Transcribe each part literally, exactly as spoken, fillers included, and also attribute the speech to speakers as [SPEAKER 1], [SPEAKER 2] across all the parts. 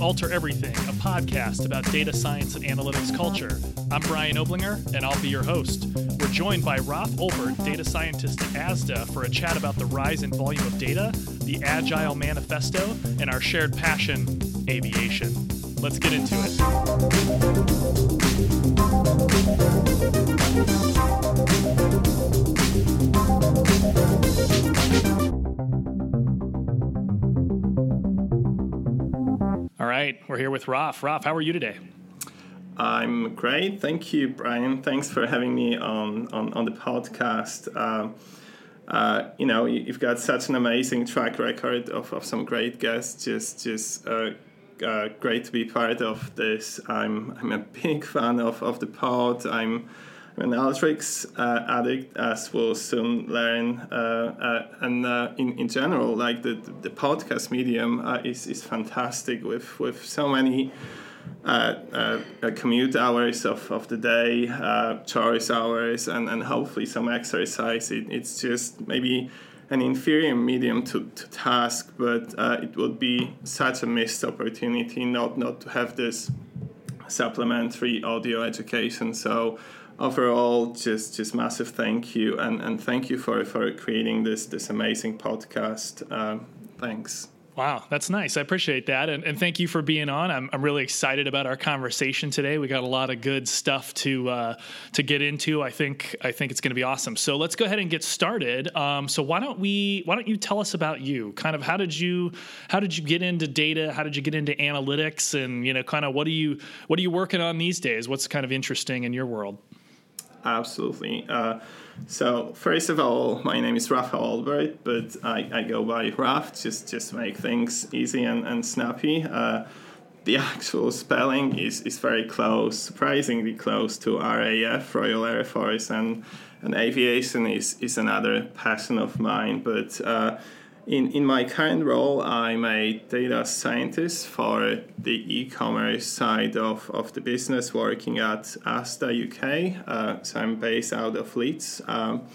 [SPEAKER 1] Alter Everything, a podcast about data science and analytics culture. I'm Brian Oblinger, and I'll be your host. We're joined by Ralph Olbert, data scientist at Asda, for a chat about the rise in volume of data, the Agile Manifesto, and our shared passion, aviation. Let's get into it. All right, we're here with Ralph. Ralph, how are you today?
[SPEAKER 2] I'm great. Thank you, Brian. Thanks for having me on, on, on the podcast. Uh, uh, you know, you've got such an amazing track record of, of some great guests. Just just uh, uh, great to be part of this. I'm I'm a big fan of, of the pod. I'm I'm an Alteryx uh, addict, as we'll soon learn. Uh, uh, and uh, in, in general, like the, the podcast medium uh, is, is fantastic with, with so many uh, uh, commute hours of, of the day, uh, chores hours, and, and hopefully some exercise. It, it's just maybe an inferior medium to, to task, but uh, it would be such a missed opportunity not, not to have this supplementary audio education. So overall, just just massive thank you, and, and thank you for, for creating this this amazing podcast. Um, thanks.
[SPEAKER 1] Wow, that's nice. I appreciate that. And, and thank you for being on. I'm I'm really excited about our conversation today. We got a lot of good stuff to uh, to get into. I think I think it's going to be awesome. So let's go ahead and get started. Um, so why don't we why don't you tell us about you? Kind of how did you how did you get into data? How did you get into analytics? And you know, kind of what are you what are you working on these days? What's kind of interesting in your world?
[SPEAKER 2] Absolutely. Uh, so first of all, my name is Ralph Olbert, but I, I go by Ralph just just to make things easy and, and snappy. Uh, the actual spelling is, is very close, surprisingly close to R A F, Royal Air Force, and, and aviation is, is another passion of mine. But uh, in, in my current role, I'm a data scientist for the e-commerce side of, of the business, working at Asda U K. Uh, so I'm based out of Leeds. Um,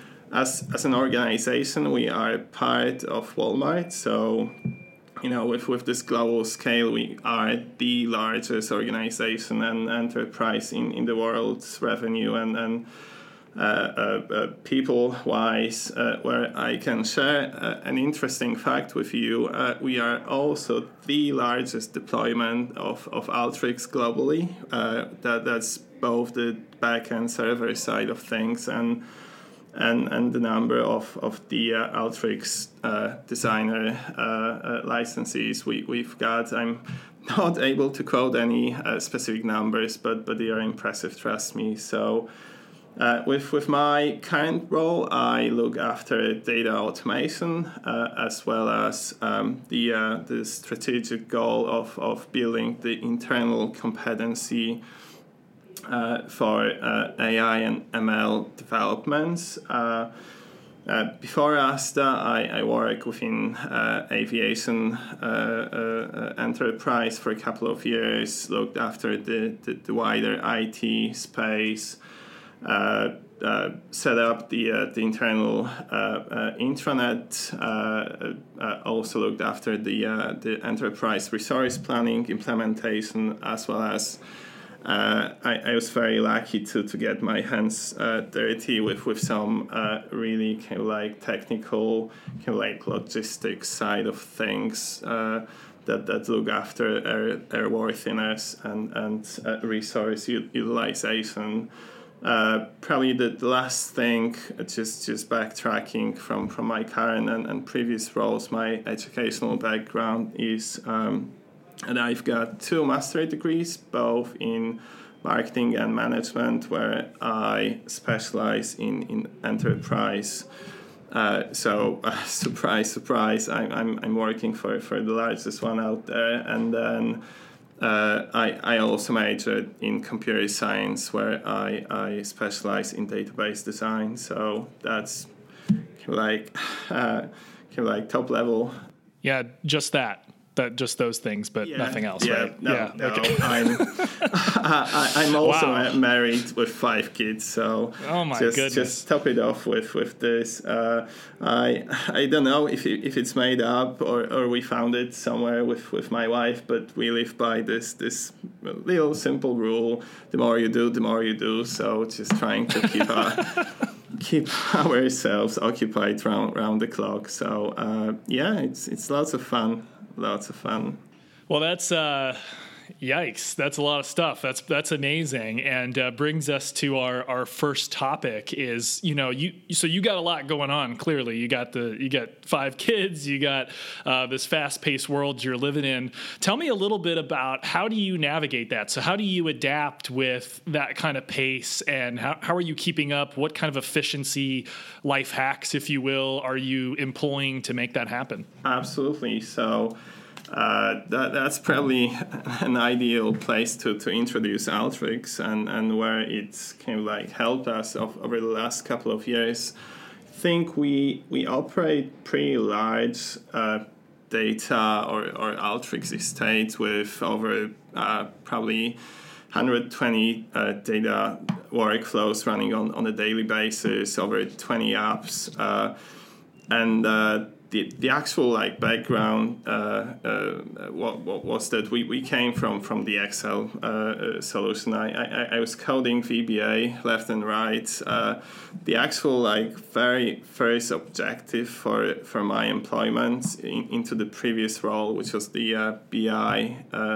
[SPEAKER 2] as, as an organization, we are part of Walmart. So, you know, with, with this global scale, we are the largest organization and enterprise in, in the world's revenue and, and Uh, uh, uh, people-wise, uh, where I can share uh, an interesting fact with you. Uh, we are also the largest deployment of, of Alteryx globally. Uh, that that's both the back-end server side of things and and and the number of of the uh, Alteryx uh, designer uh, uh, licenses we we've got. I'm not able to quote any uh, specific numbers, but but they are impressive. Trust me. So. Uh, with with my current role, I look after data automation uh, as well as um, the uh, the strategic goal of, of building the internal competency uh, for uh, A I and M L developments. Uh, uh, before Asda, I, I worked within uh, aviation uh, uh, enterprise for a couple of years, looked after the, the, the wider I T space. Uh, uh, set up the uh, the internal uh, uh, intranet. Uh, uh, also looked after the uh, the enterprise resource planning implementation, as well as uh, I, I was very lucky to, to get my hands uh, dirty with with some uh, really kind of like technical, kind of like logistics side of things. Uh, that, that look after air, airworthiness and and uh, resource u- utilization. Uh, probably the, the last thing, just just backtracking from, from my current and, and previous roles, my educational background is, um, and I've got two master's degrees, both in marketing and management, where I specialize in, in enterprise. Uh, so, uh, surprise, surprise, I'm, I'm, I'm working for, for the largest one out there. And then Uh, I, I also majored in computer science, where I, I specialize in database design. So that's kind of like uh, kind of like top level.
[SPEAKER 1] Yeah, just that. That just those things, but
[SPEAKER 2] yeah,
[SPEAKER 1] nothing else,
[SPEAKER 2] yeah,
[SPEAKER 1] right?
[SPEAKER 2] No,
[SPEAKER 1] yeah,
[SPEAKER 2] no.
[SPEAKER 1] Okay.
[SPEAKER 2] I'm I, I'm also
[SPEAKER 1] Wow.
[SPEAKER 2] married with five kids, so
[SPEAKER 1] Oh my
[SPEAKER 2] just
[SPEAKER 1] goodness.
[SPEAKER 2] just top it off with with this. Uh, I I don't know if it, if it's made up or, or we found it somewhere with, with my wife, but we live by this this little simple rule: the more you do, the more you do. So just trying to keep our, keep ourselves occupied round round the clock. So uh, yeah, it's it's lots of fun, lots of fun.
[SPEAKER 1] Well, that's uh, yikes. That's a lot of stuff. That's that's amazing, and uh, brings us to our, our first topic. Is you know you so you got a lot going on. Clearly, you got the you got five kids. You got uh, this fast paced world you're living in. Tell me a little bit about how do you navigate that. So how do you adapt with that kind of pace, and how how are you keeping up? What kind of efficiency, life hacks, if you will, are you employing to make that happen?
[SPEAKER 2] Absolutely. So. Uh, that that's probably an ideal place to, to introduce Alteryx and, and where it's kind of like helped us of, over the last couple of years. I think we we operate pretty large uh, data or, or Alteryx estates with over uh, probably one hundred twenty uh, data workflows running on, on a daily basis, over twenty apps, uh, and uh, The, the actual like background uh, uh, what, what was that we, we came from from the Excel uh, uh, solution. I, I, I was coding V B A left and right. Uh, the actual like very first objective for for my employment in, into the previous role, which was the uh, B I uh,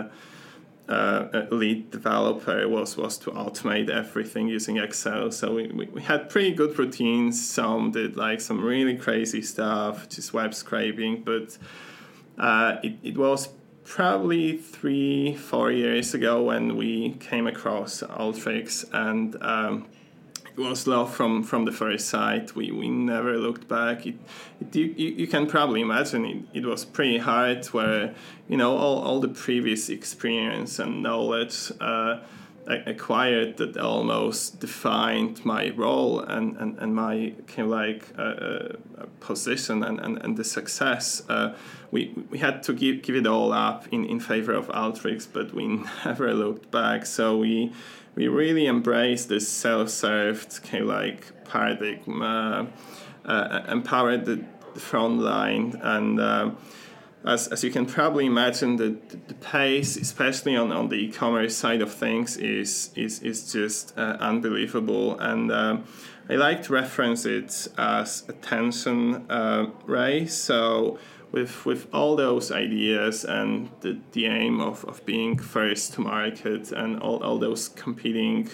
[SPEAKER 2] Uh, lead developer, was was to automate everything using Excel. So we, we, we had pretty good routines. Some did like some really crazy stuff, just web scraping, but uh, it, it was probably three, four years ago when we came across Alteryx, and um, it was love from, from the first sight. We we never looked back. It, it you, you can probably imagine it, it was pretty hard where, you know, all, all the previous experience and knowledge uh, acquired that almost defined my role and, and, and my kind of like uh, uh, position and, and, and the success. Uh, we we had to give, give it all up in, in favor of Alteryx, but we never looked back. So we we really embraced this self-served kind of like paradigm, uh, uh, empowered the, the front line, and uh, as as you can probably imagine, the, the pace, especially on, on the e-commerce side of things, is is is just uh, unbelievable. And uh, I like to reference it as attention uh, race. So with with all those ideas and the, the aim of, of being first to market and all, all those competing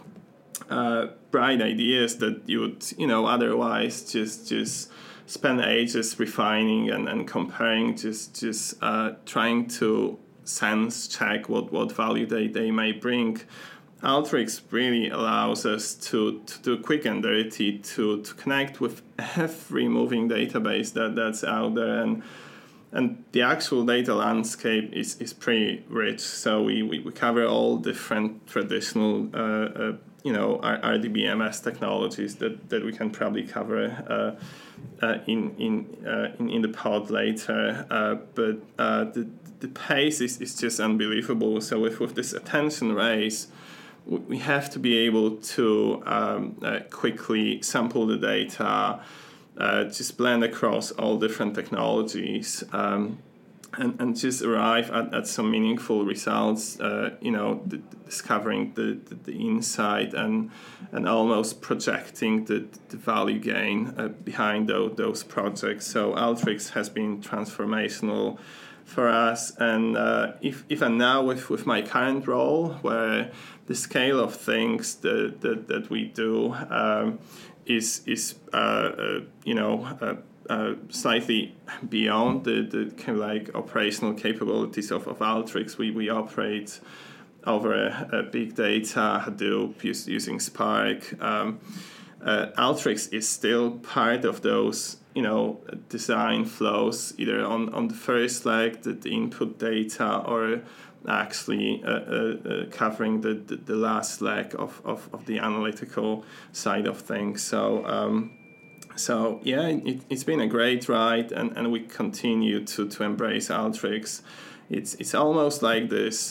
[SPEAKER 2] uh, bright ideas that you would, you know, otherwise just just spend ages refining and, and comparing, just just uh, trying to sense check what, what value they, they may bring. Alteryx really allows us to, to do quick and dirty, to, to connect with every moving database that, that's out there. And and the actual data landscape is, is pretty rich. So we, we, we cover all different traditional, uh, uh, you know, R D B M S technologies that, that we can probably cover uh, uh, in in, uh, in in the pod later. Uh, but uh, the the pace is, is just unbelievable. So with, with this attention race, we have to be able to um, uh, quickly sample the data, uh, just blend across all different technologies, um, and, and just arrive at, at some meaningful results, uh, you know, the, the discovering the, the, the insight and and almost projecting the, the value gain uh, behind those, those projects. So Alteryx has been transformational for us, and uh, if even now with, with my current role, where the scale of things that that, that we do um, is is uh, uh, you know uh, uh, slightly beyond the, the kind of like operational capabilities of, of Alteryx. We we operate over a, a big data Hadoop use, using Spark. Um, uh, Alteryx is still part of those, you know, design flows, either on, on the first leg, the, the input data, or actually uh, uh, uh, covering the, the, the last leg of, of, of the analytical side of things. So, um, so yeah, it, it's been a great ride, and, and we continue to, to embrace Alteryx. It's it's almost like this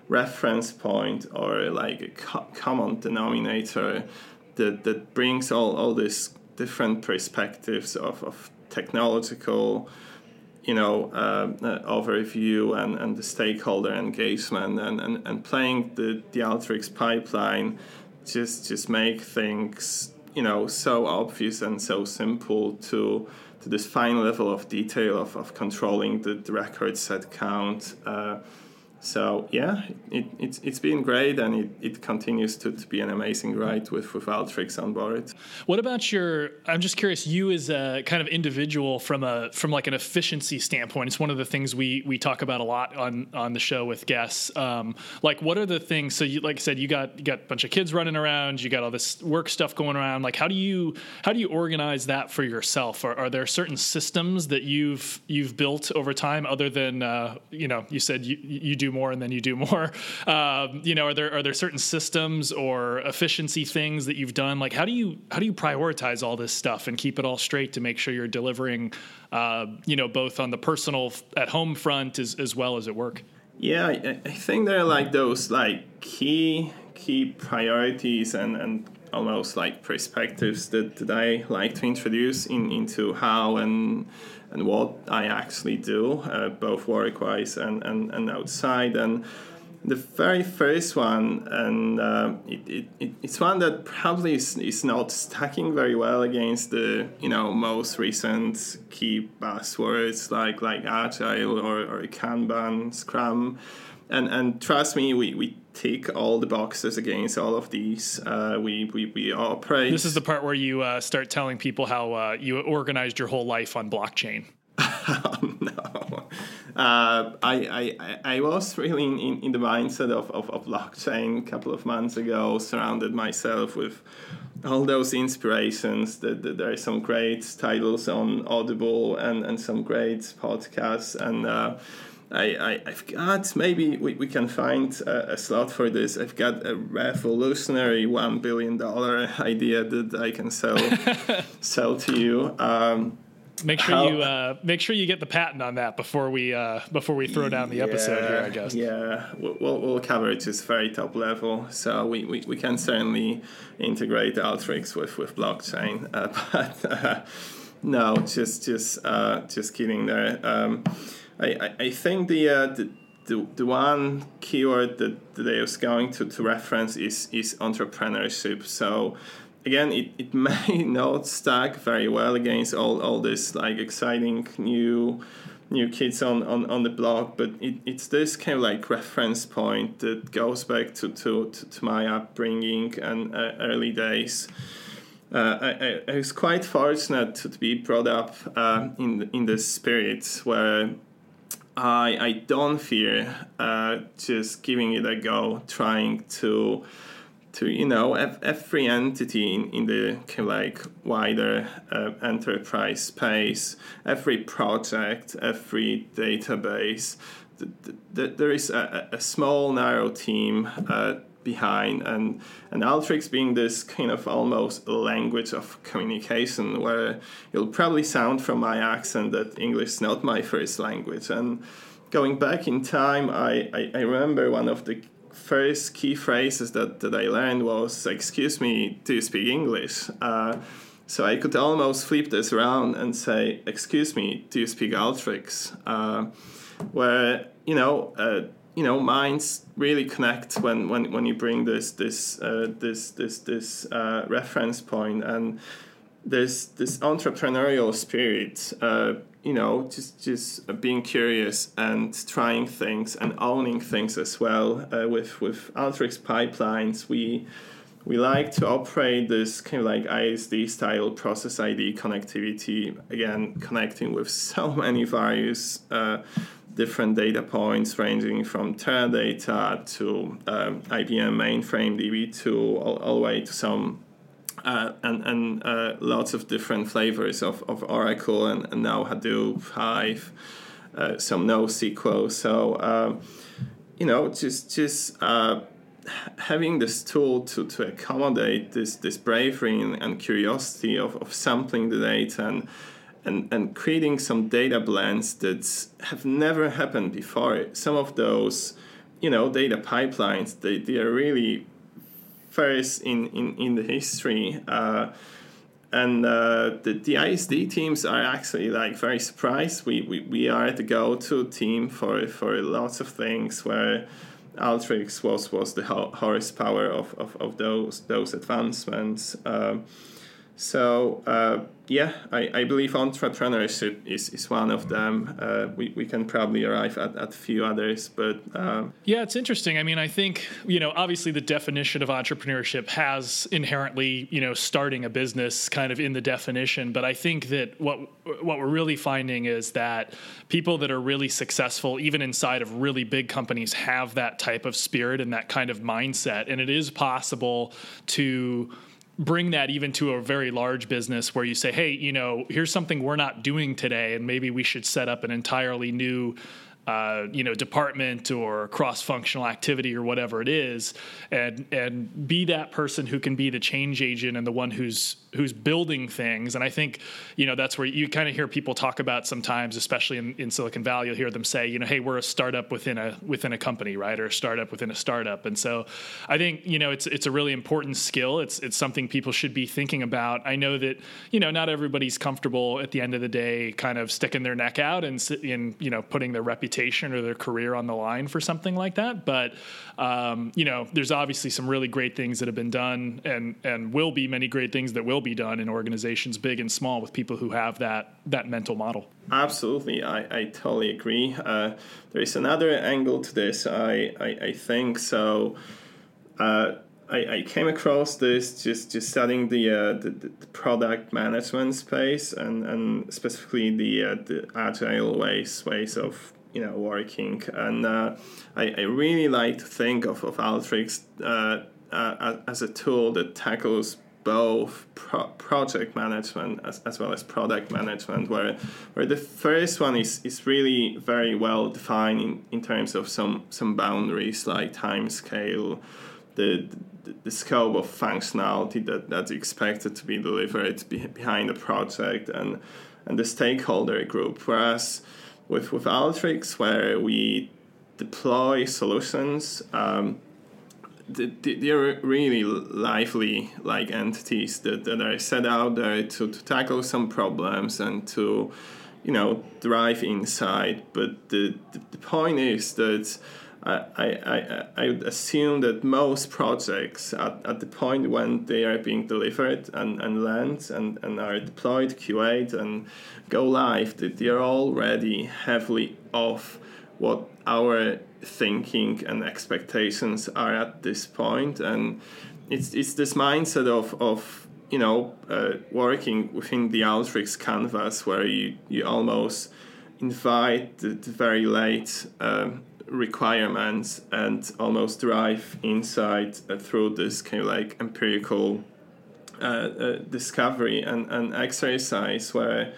[SPEAKER 2] reference point or like a co- common denominator that, that brings all, all these different perspectives of, of technological, you know, uh, uh, overview and, and the stakeholder engagement and, and, and playing the, the Alteryx pipeline just just make things, you know, so obvious and so simple to to this fine level of detail of, of controlling the, the record set count. Uh, So yeah, it, it's it's been great, and it, it continues to, to be an amazing ride with, with Alteryx on board.
[SPEAKER 1] What about your? I'm just curious. You as a kind of individual, from a from like an efficiency standpoint, it's one of the things we we talk about a lot on on the show with guests. Um, like, what are the things? So, you, like I said, you got you got a bunch of kids running around. You got all this work stuff going around. Like, how do you how do you organize that for yourself? Are, are there certain systems that you've you've built over time, other than uh, you know, you said you you do more and then you do more. Um, you know, are there are there certain systems or efficiency things that you've done? Like, how do you how do you prioritize all this stuff and keep it all straight to make sure you're delivering, uh, you know, both on the personal at home front as as well as at work?
[SPEAKER 2] Yeah, I, I think there are like those like key key priorities and and almost like perspectives that, that I like to introduce in into how and and what I actually do, uh, both work-wise and, and, and outside. And the very first one, and uh, it, it, it, it's one that probably is, is not stacking very well against the, you know, most recent key buzzwords like like Agile or, or Kanban, Scrum. And and trust me, we, we tick all the boxes against all of these. Uh, we, we we operate.
[SPEAKER 1] This is the part where you uh, start telling people how uh, you organized your whole life on blockchain.
[SPEAKER 2] Oh, no. Uh, I, I I was really in, in, in the mindset of, of, of blockchain a couple of months ago, surrounded myself with all those inspirations. That, that there are some great titles on Audible and, and some great podcasts. And uh, I, I, I've got, maybe we, we can find a, a slot for this. I've got a revolutionary one billion dollars idea that I can sell sell to you. Um,
[SPEAKER 1] Make sure How, you uh, make sure you get the patent on that before we uh, before we throw down the
[SPEAKER 2] yeah,
[SPEAKER 1] episode here, I guess.
[SPEAKER 2] Yeah, we'll, we'll cover it just very top level. So we, we, we can certainly integrate Alteryx with, with blockchain. Uh, but uh, no, just just uh, just kidding there. Um, I, I, I think the, uh, the the the one keyword that, that I was going to, to reference is is entrepreneurship. So again, it, it may not stack very well against all, all this like exciting new new kids on, on, on the block, but it, it's this kind of like reference point that goes back to, to, to, to my upbringing and uh, early days. Uh, I, I was quite fortunate to be brought up uh, in in this spirit where I I don't fear uh, just giving it a go, trying to to you know every entity in, in the kind of like wider uh, enterprise space, every project, every database. Th- th- there is a, a small narrow team uh, behind, and and Alteryx being this kind of almost language of communication, where you'll probably sound from my accent that English is not my first language. And going back in time, I, I, I remember one of the first key phrases that, that I learned was, "Excuse me, do you speak English?" Uh, so I could almost flip this around and say, "Excuse me, do you speak Alteryx?" Uh, where, you know, uh, you know, minds really connect when, when, when you bring this this uh, this this this uh, reference point, and there's this entrepreneurial spirit. Uh, you know, just just being curious and trying things and owning things as well. Uh, with with Alteryx pipelines, we we like to operate this kind of like I S D style process I D connectivity. Again, connecting with so many various uh, different data points, ranging from Teradata to um, I B M mainframe D B two, all, all the way to some. Uh, and and uh, lots of different flavors of, of Oracle and, and now Hadoop, Hive, uh, some NoSQL. So, uh, you know, just just uh, having this tool to, to accommodate this this bravery and, and curiosity of, of sampling the data and, and and creating some data blends that have never happened before. Some of those you know, data pipelines, they, they are really first in, in, in the history. Uh, and uh, the, the I S D teams are actually like very surprised. We, we, we are the go-to team for, for lots of things where Alteryx was, was the horsepower of, of, of those those advancements. Um, so uh, yeah, I, I believe entrepreneurship is, is one of them. Uh, we, we can probably arrive at, at a few others, but um,
[SPEAKER 1] yeah, it's interesting. I mean, I think, you know, obviously the definition of entrepreneurship has inherently, you know, starting a business kind of in the definition. But I think that what what we're really finding is that people that are really successful, even inside of really big companies, have that type of spirit and that kind of mindset. And it is possible to bring that even to a very large business where you say, hey, you know, here's something we're not doing today, and maybe we should set up an entirely new Uh, you know, department or cross-functional activity or whatever it is, and and be that person who can be the change agent and the one who's who's building things. And I think, you know, that's where you kind of hear people talk about sometimes, especially in, in Silicon Valley, you'll hear them say, you know, hey, we're a startup within a within a company, right, or a startup within a startup. And so I think, you know, it's it's a really important skill. It's it's something people should be thinking about. I know that, you know, not everybody's comfortable at the end of the day kind of sticking their neck out and, in, you know, putting their reputation or their career on the line for something like that. But, um, you know, there's obviously some really great things that have been done and, and will be many great things that will be done in organizations big and small with people who have that, that mental model.
[SPEAKER 2] Absolutely. I, I totally agree. Uh, there is another angle to this. I, I, I think so. Uh, I, I came across this just, just studying the, uh, the the product management space and, and specifically the uh, the agile ways ways of you know working, and uh, I, I really like to think of of Alteryx uh, uh, as a tool that tackles both pro- project management as, as well as product management, where where the first one is, is really very well defined in, in terms of some some boundaries like time scale, the the, the scope of functionality that, that's expected to be delivered be, behind the project, and and the stakeholder group. Whereas with with Alteryx, where we deploy solutions, um, they're really lively like entities that, that are set out there to, to tackle some problems and to, you know, drive insight. But the, the, the point is that I, I, I would assume that most projects at, at the point when they are being delivered and, and land and, and are deployed, Q A'd, and go live, that they are already heavily off what our thinking and expectations are at this point. And it's it's this mindset of, of you know, uh, working within the Alteryx canvas where you, you almost invite the, the very late um, requirements and almost drive insight uh, through this kind of like empirical uh, uh, discovery and, and exercise where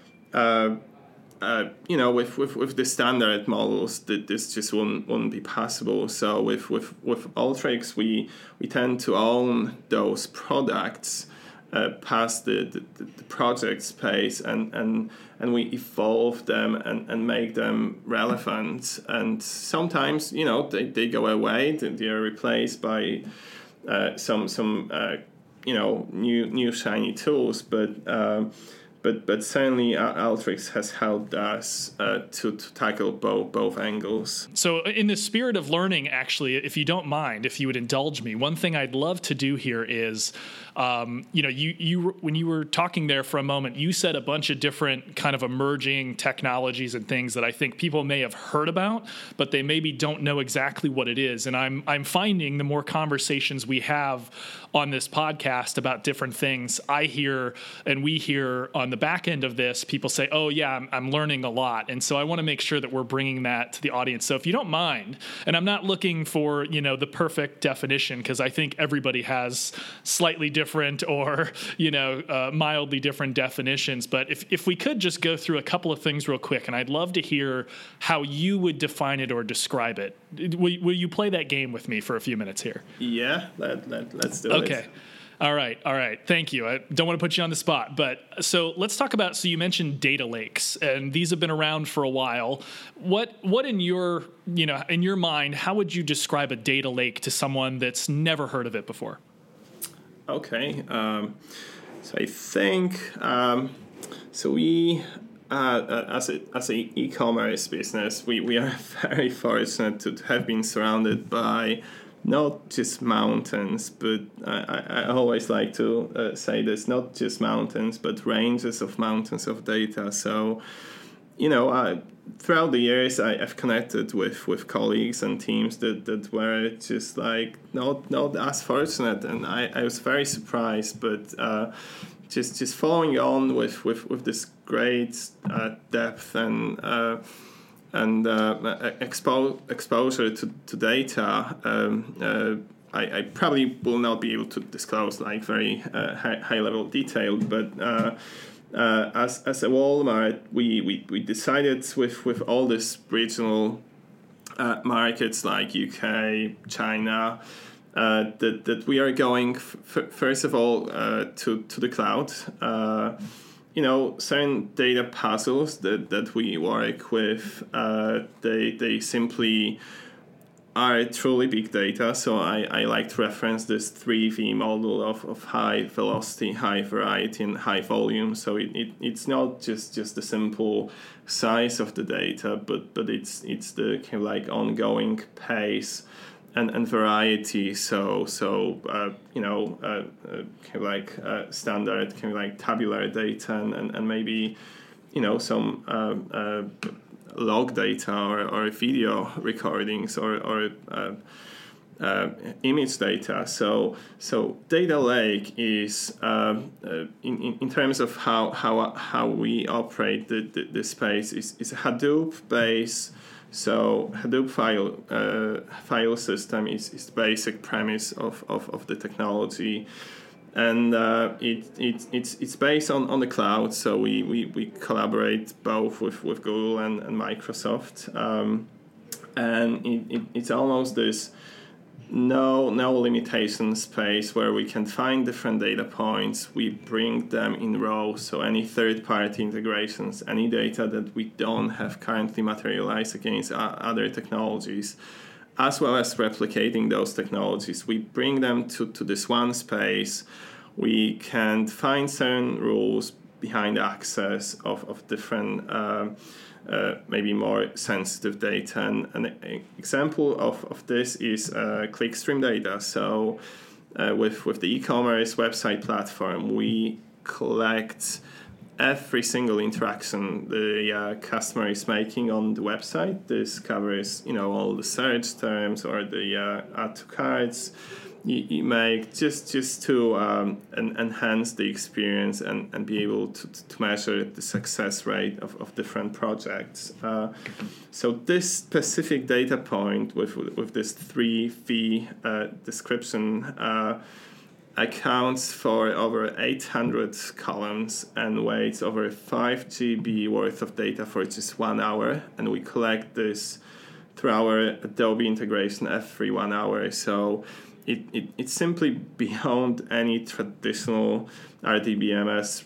[SPEAKER 2] uh, uh, you know with, with, with the standard models that this just wouldn't, wouldn't be possible. So with with, with Alteryx we we tend to own those products Uh, past the, the, the project space and, and and we evolve them and, and make them relevant. And sometimes, you know, they, they go away, they are replaced by uh, some some uh, you know new new shiny tools. But uh, but but certainly Alteryx has helped us uh, to, to tackle both both angles.
[SPEAKER 1] So in the spirit of learning, actually, if you don't mind, if you would indulge me, one thing I'd love to do here is, um, you know, you you when you were talking there for a moment, you said a bunch of different kind of emerging technologies and things that I think people may have heard about, but they maybe don't know exactly what it is. And I'm I'm finding the more conversations we have on this podcast about different things, I hear and we hear on the back end of this, people say, oh, yeah, I'm, I'm learning a lot. And so I want to make sure that we're bringing that to the audience. So if you don't mind, and I'm not looking for, you know, the perfect definition, because I think everybody has slightly different or, you know, uh, mildly different definitions. But if, if we could just go through a couple of things real quick, and I'd love to hear how you would define it or describe it. Will, will you play that game with me for a few minutes here?
[SPEAKER 2] Yeah, let, let, let's do it.
[SPEAKER 1] Okay. All right, all right. Thank you. I don't want to put you on the spot, but so let's talk about. So you mentioned data lakes, and these have been around for a while. What, what in your, you know, in your mind, how would you describe a data lake to someone that's never heard of it before?
[SPEAKER 2] Okay, um, so I think um, so. We uh, as a as a e-commerce business, we, we are very fortunate to have been surrounded by not just mountains, but I, I always like to uh, say this: not just mountains, but ranges of mountains of data. So, you know, I, throughout the years, I, I've connected with, with colleagues and teams that, that were just like not not as fortunate, and I, I was very surprised. But uh, just just following on with, with, with this great uh, depth and uh, and uh, expo- exposure to, to data, um, uh, I, I probably will not be able to disclose like very uh, high, high level detail, but. Uh, Uh, as as a Walmart, we, we, we decided with, with all these regional uh, markets like U K, China, uh, that that we are going f- first of all uh, to to the cloud. Uh, you know, certain data puzzles that, that we work with, uh, they they simply are truly big data. So I, I like to reference this three V model of, of high velocity, high variety, and high volume. So it, it, it's not just, just the simple size of the data, but, but it's it's the kind of like ongoing pace and, and variety. So so uh, you know uh, uh, kind of like uh, standard kind of like tabular data and, and, and maybe you know some uh, uh, log data or, or video recordings or, or uh, uh, image data. So so data lake is um, uh, in, in in terms of how how how we operate the, the, the space is, is a Hadoop base. So Hadoop file uh, file system is, is the basic premise of, of, of the technology. And uh, it, it it's it's based on, on the cloud, so we, we, we collaborate both with, with Google and, and Microsoft, um, and it, it, it's almost this no no limitation space where we can find different data points, we bring them in rows, so any third-party integrations, any data that we don't have currently materialized against other technologies, as well as replicating those technologies. We bring them to, to this one space. We can find certain rules behind access of, of different, uh, uh, maybe more sensitive data. And an example of, of this is uh, clickstream data. So uh, with, with the e-commerce website platform, we collect every single interaction the uh, customer is making on the website. This covers, you know, all the search terms or the uh, add to carts you, you make just just to um, en- enhance the experience and, and be able to, to measure the success rate of, of different projects. Uh, so this specific data point with with this three V uh, description uh, accounts for over eight hundred columns and weighs over five gigabytes worth of data for just one hour. And we collect this through our Adobe integration every one hour. So it, it it's simply beyond any traditional R D B M S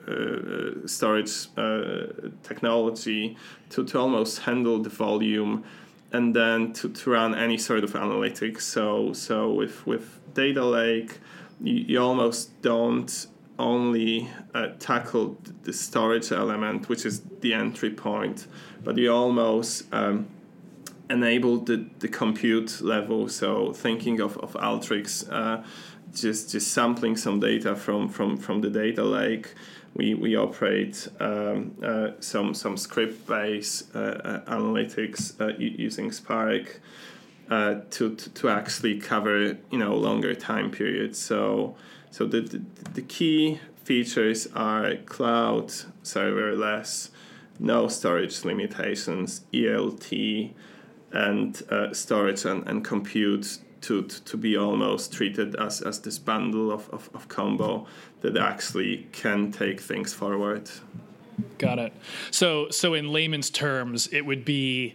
[SPEAKER 2] uh, storage uh, technology to, to almost handle the volume and then to, to run any sort of analytics. So so with, with Data Lake, you, you almost don't only uh, tackle the storage element, which is the entry point, but you almost um, enable the, the compute level. So thinking of, of Alteryx, uh, just just sampling some data from, from, from the data lake, we we operate um, uh, some some script-based uh, uh, analytics uh, using Spark uh, to, to to actually cover you know longer time periods. So so the the, the key features are cloud, serverless, no storage limitations, E L T, and uh, storage and, and compute to, to, to be almost treated as, as this bundle of, of, of combo that actually can take things forward.
[SPEAKER 1] Got it. So so in layman's terms, it would be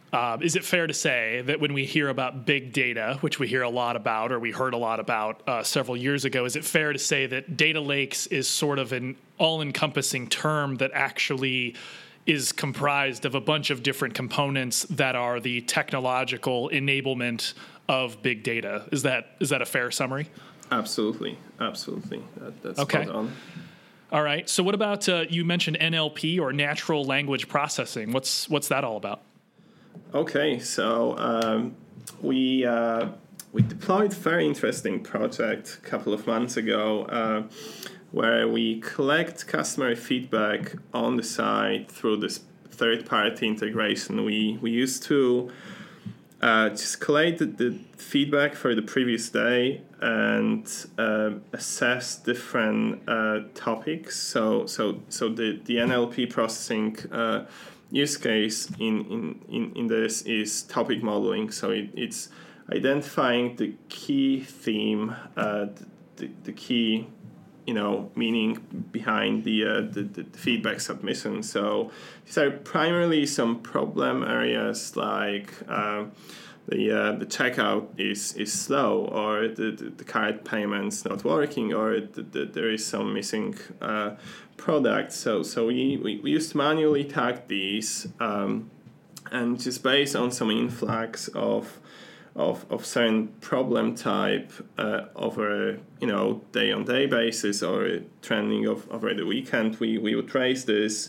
[SPEAKER 1] Um, is it fair to say that when we hear about big data, which we hear a lot about, or we heard a lot about uh, several years ago, is it fair to say that data lakes is sort of an all-encompassing term that actually is comprised of a bunch of different components that are the technological enablement of big data? Is that is that a fair summary?
[SPEAKER 2] Absolutely, absolutely. That, that's
[SPEAKER 1] okay.
[SPEAKER 2] spot on.
[SPEAKER 1] All right. So what about uh, you mentioned N L P, or natural language processing? What's what's that all about?
[SPEAKER 2] Okay, so um, we uh, we deployed a very interesting project a couple of months ago, uh, where we collect customer feedback on the site through this third-party integration. We we used to uh, just collect the, the feedback for the previous day and uh, assess different uh, topics. So so so the the N L P processing Uh, use case in, in, in, in this is topic modeling. So it, it's identifying the key theme, uh, the, the key, you know, meaning behind the, uh, the, the feedback submission. So these are primarily some problem areas like uh, the uh, the checkout is, is slow, or the, the, the card payment's not working, or the, the, there is some missing uh, product. So so we, we, we used to manually tag these, um, and just based on some influx of of of certain problem type uh, over you know day on day basis, or trending of over the weekend, we, we would trace this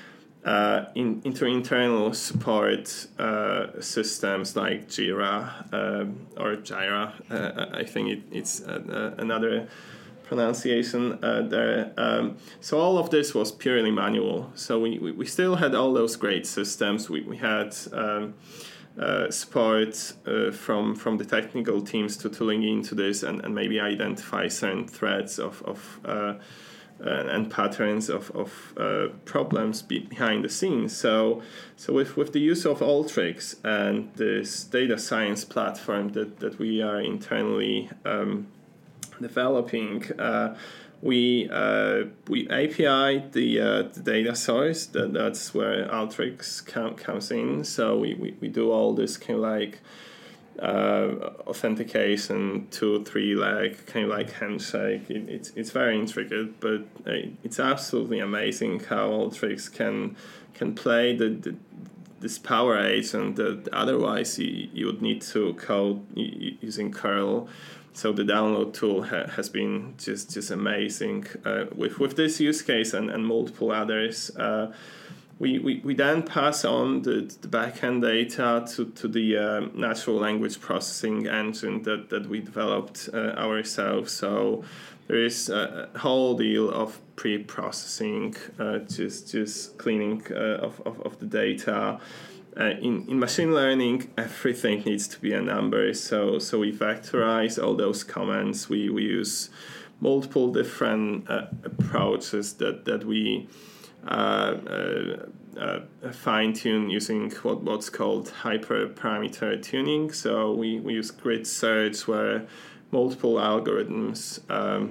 [SPEAKER 2] Uh, in, into internal support uh, systems like Jira um, or Jira. Uh, I think it, it's uh, uh, another pronunciation uh, there. Um, so all of this was purely manual. So we, we, we still had all those great systems. We, we had um, uh, support uh, from from the technical teams to tooling into this and, and maybe identify certain threads of, of uh, Uh, and patterns of, of uh, problems be behind the scenes. So so with, with the use of Alteryx and this data science platform that, that we are internally um, developing, uh, we uh, we A P I the, uh, the data source. That, that's where Alteryx com- comes in. So we, we, we do all this kind of like Uh, authentication, two, three leg, kind of like handshake. It, it's it's very intricate, but uh, it's absolutely amazing how Alteryx can can play the, the this power agent that otherwise you, you would need to code using curl. So the download tool ha- has been just just amazing uh, with with this use case and, and multiple others. Uh, We, we, we then pass on the, the backend data to, to the um, natural language processing engine that, that we developed uh, ourselves. So there is a whole deal of pre-processing, uh, just just cleaning uh, of, of, of the data. Uh, in, in machine learning, everything needs to be a number. So so we factorize all those comments. We, we use multiple different uh, approaches that, that we Uh, uh, uh, fine-tune using what, what's called hyperparameter tuning. So we, we use grid search, where multiple algorithms um,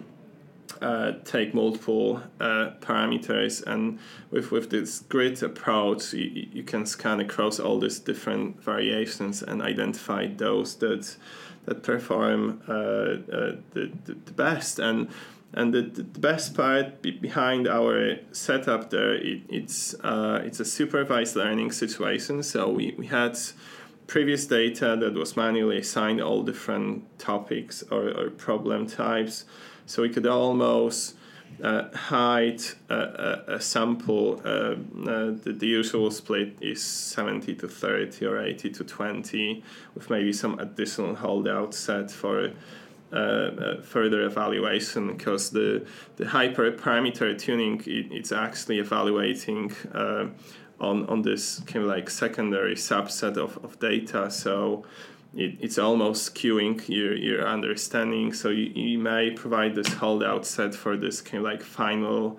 [SPEAKER 2] uh, take multiple uh, parameters, and with, with this grid approach, you, you can scan across all these different variations and identify those that that perform uh, uh, the, the, the best. And And the, the best part be behind our setup there, it, it's uh, it's a supervised learning situation. So we, we had previous data that was manually assigned all different topics or, or problem types. So we could almost uh, hide a, a, a sample. Uh, uh, the, the usual split is seventy to thirty or eighty to twenty, with maybe some additional holdout set for Uh, uh, further evaluation, because the, the hyperparameter tuning, it, it's actually evaluating uh, on, on this kind of like secondary subset of, of data. So it, it's almost skewing your, your understanding. So you, you may provide this holdout set for this kind of like final,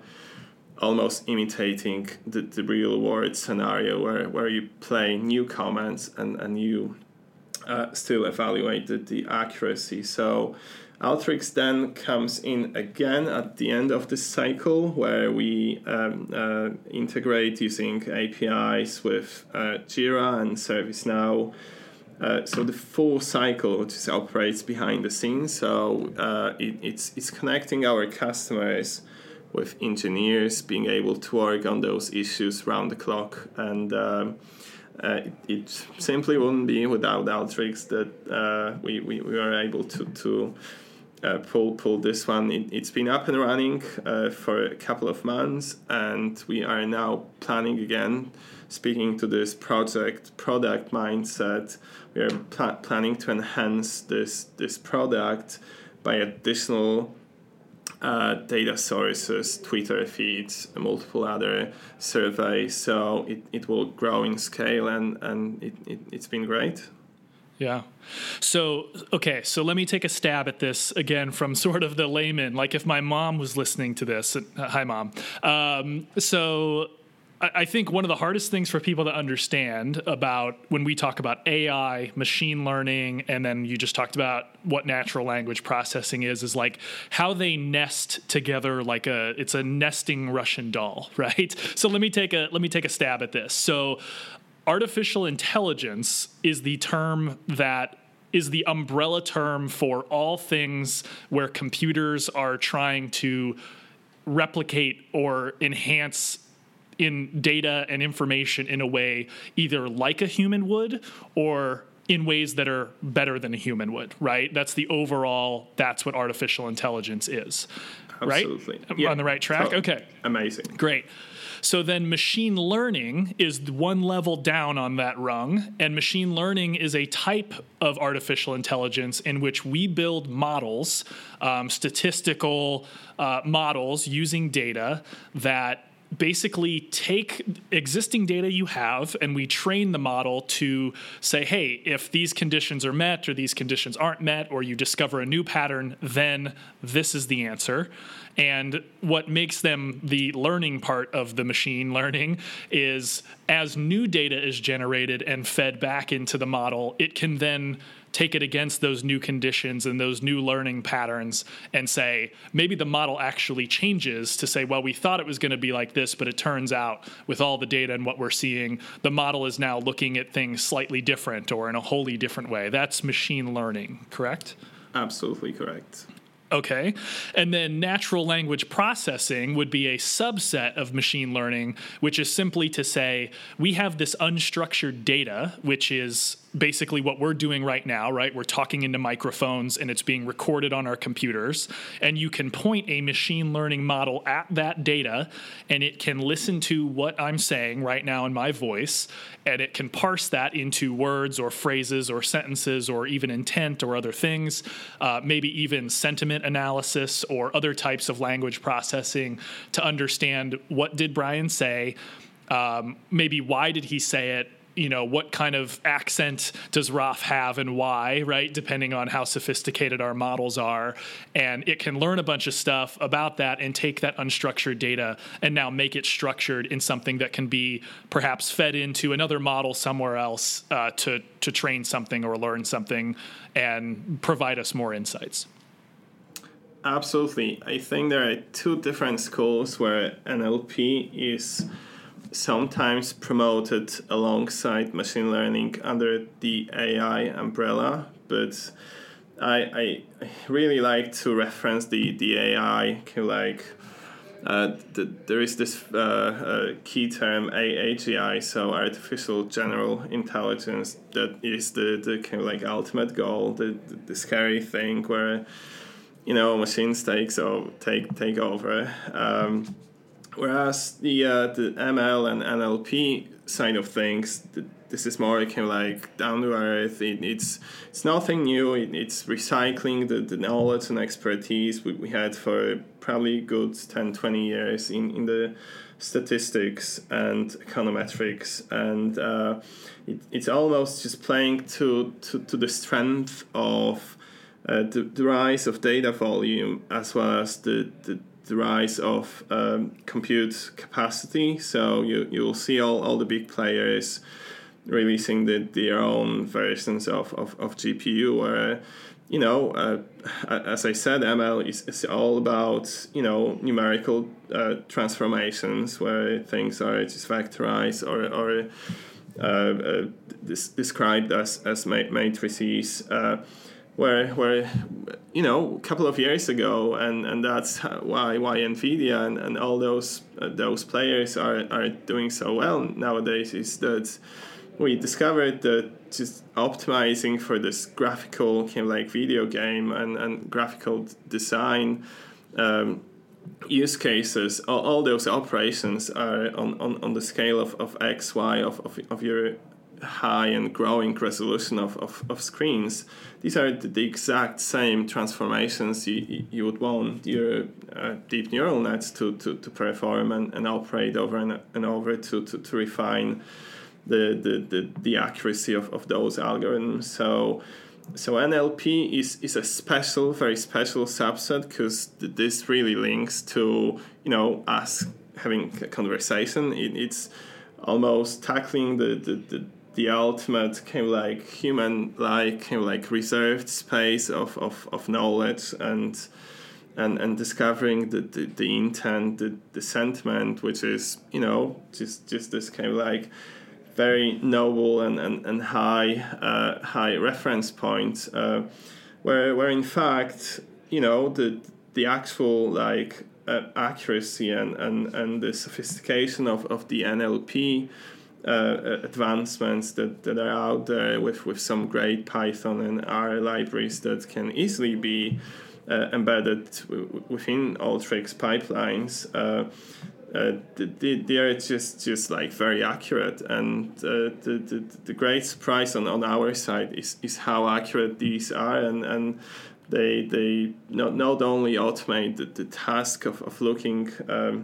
[SPEAKER 2] almost imitating the, the real world scenario where, where you play new comments and, and you uh, still evaluate the, the accuracy. So Alteryx then comes in again at the end of the cycle, where we um, uh, integrate using A P Is with uh, Jira and ServiceNow. Uh, so the full cycle just operates behind the scenes. So uh, it, it's it's connecting our customers with engineers, being able to work on those issues round the clock, and um, uh, it, it simply wouldn't be without Alteryx that uh, we, we we are able to to uh, pull pull this one. It, it's been up and running uh, for a couple of months, and we are now planning again. Speaking to this project product mindset, we are pl- planning to enhance this this product by additional uh, data sources, Twitter feeds, multiple other surveys. So it, it will grow in scale, and, and it, it, it's been great.
[SPEAKER 1] Yeah. So, okay, so let me take a stab at this again from sort of the layman. Like if my mom was listening to this, uh, hi, Mom. Um, so I think one of the hardest things for people to understand about when we talk about A I, machine learning, and then you just talked about what natural language processing is, is like how they nest together like a, it's a nesting Russian doll, right? So let me take a, let me take a stab at this. So artificial intelligence is the term that is the umbrella term for all things where computers are trying to replicate or enhance in data and information in a way either like a human would or in ways that are better than a human would, right? That's the overall, that's what artificial intelligence is,
[SPEAKER 2] Absolutely.
[SPEAKER 1] right?
[SPEAKER 2] Yeah.
[SPEAKER 1] On the right track?
[SPEAKER 2] Oh,
[SPEAKER 1] okay.
[SPEAKER 2] Amazing.
[SPEAKER 1] Great. So then machine learning is one level down on that rung, and machine learning is a type of artificial intelligence in which we build models, um, statistical uh, models using data that basically take existing data you have and we train the model to say, hey, if these conditions are met or these conditions aren't met, or you discover a new pattern, then this is the answer. And what makes them the learning part of the machine learning is as new data is generated and fed back into the model, it can then take it against those new conditions and those new learning patterns and say, maybe the model actually changes to say, well, we thought it was going to be like this, but it turns out with all the data and what we're seeing, the model is now looking at things slightly different or in a wholly different way. That's machine learning, correct?
[SPEAKER 2] Absolutely correct.
[SPEAKER 1] Okay. And then natural language processing would be a subset of machine learning, which is simply to say we have this unstructured data, which is basically what we're doing right now, right? We're talking into microphones and it's being recorded on our computers. And you can point a machine learning model at that data and it can listen to what I'm saying right now in my voice, and it can parse that into words or phrases or sentences or even intent or other things, uh, maybe even sentiment analysis or other types of language processing to understand what did Brian say, um, maybe why did he say it, you know, what kind of accent does Raf have and why, right, depending on how sophisticated our models are. And it can learn a bunch of stuff about that and take that unstructured data and now make it structured in something that can be perhaps fed into another model somewhere else uh, to, to train something or learn something and provide us more insights.
[SPEAKER 2] Absolutely. I think there are two different schools where N L P is sometimes promoted alongside machine learning under the A I umbrella, but I, I really like to reference the, the A I, like uh, the, there is this uh, uh, key term A G I, so artificial general intelligence, that is the, the kind of like ultimate goal, the, the, the scary thing where, you know, machines take, so take, take over. Um, Whereas the uh, the M L and N L P side of things, the, this is more kind of like down to earth. It, it's it's nothing new. It, it's recycling the, the knowledge and expertise we, we had for probably good ten, twenty years in, in the statistics and econometrics. And uh, it, it's almost just playing to, to, to the strength of uh, the, the rise of data volume as well as the, the the rise of um, compute capacity. So you, you'll see all, all the big players releasing the, their own versions of, of, of G P U where, you know, uh, as I said, M L is, is all about, you know, numerical uh, transformations where things are just vectorized or, or uh, uh, this, described as, as matrices, uh, where, where, you know, a couple of years ago, and, and that's why why NVIDIA and, and all those uh, those players are, are doing so well nowadays, is that we discovered that just optimizing for this graphical kind of like video game and, and graphical design um, use cases, all, all those operations are on, on, on the scale of, of X, Y, of, of, of your high and growing resolution of, of, of screens. These are the, the exact same transformations you, you would want your uh, deep neural nets to, to, to perform and, and operate over and, and over to, to, to refine The, the, the, the accuracy of, of those algorithms. So so N L P is, is a special, very special subset because th- this really links to, you know, us having a conversation. It, it's almost tackling the, the, the, the ultimate kind of like human-like, kind of like reserved space of, of, of knowledge and and and discovering the, the, the intent, the, the sentiment, which is, you know, just, just this kind of like very noble and, and, and high uh, high reference point, uh, where where in fact, you know, the the actual like uh, accuracy and, and, and the sophistication of, of the N L P uh, advancements that, that are out there with, with some great Python and R libraries that can easily be uh, embedded w- within Alteryx pipelines. Uh, Uh, they, they are just, just like very accurate, and uh, the, the the great surprise on, on our side is, is how accurate these are, and, and they they not not only automate the, the task of, of looking um,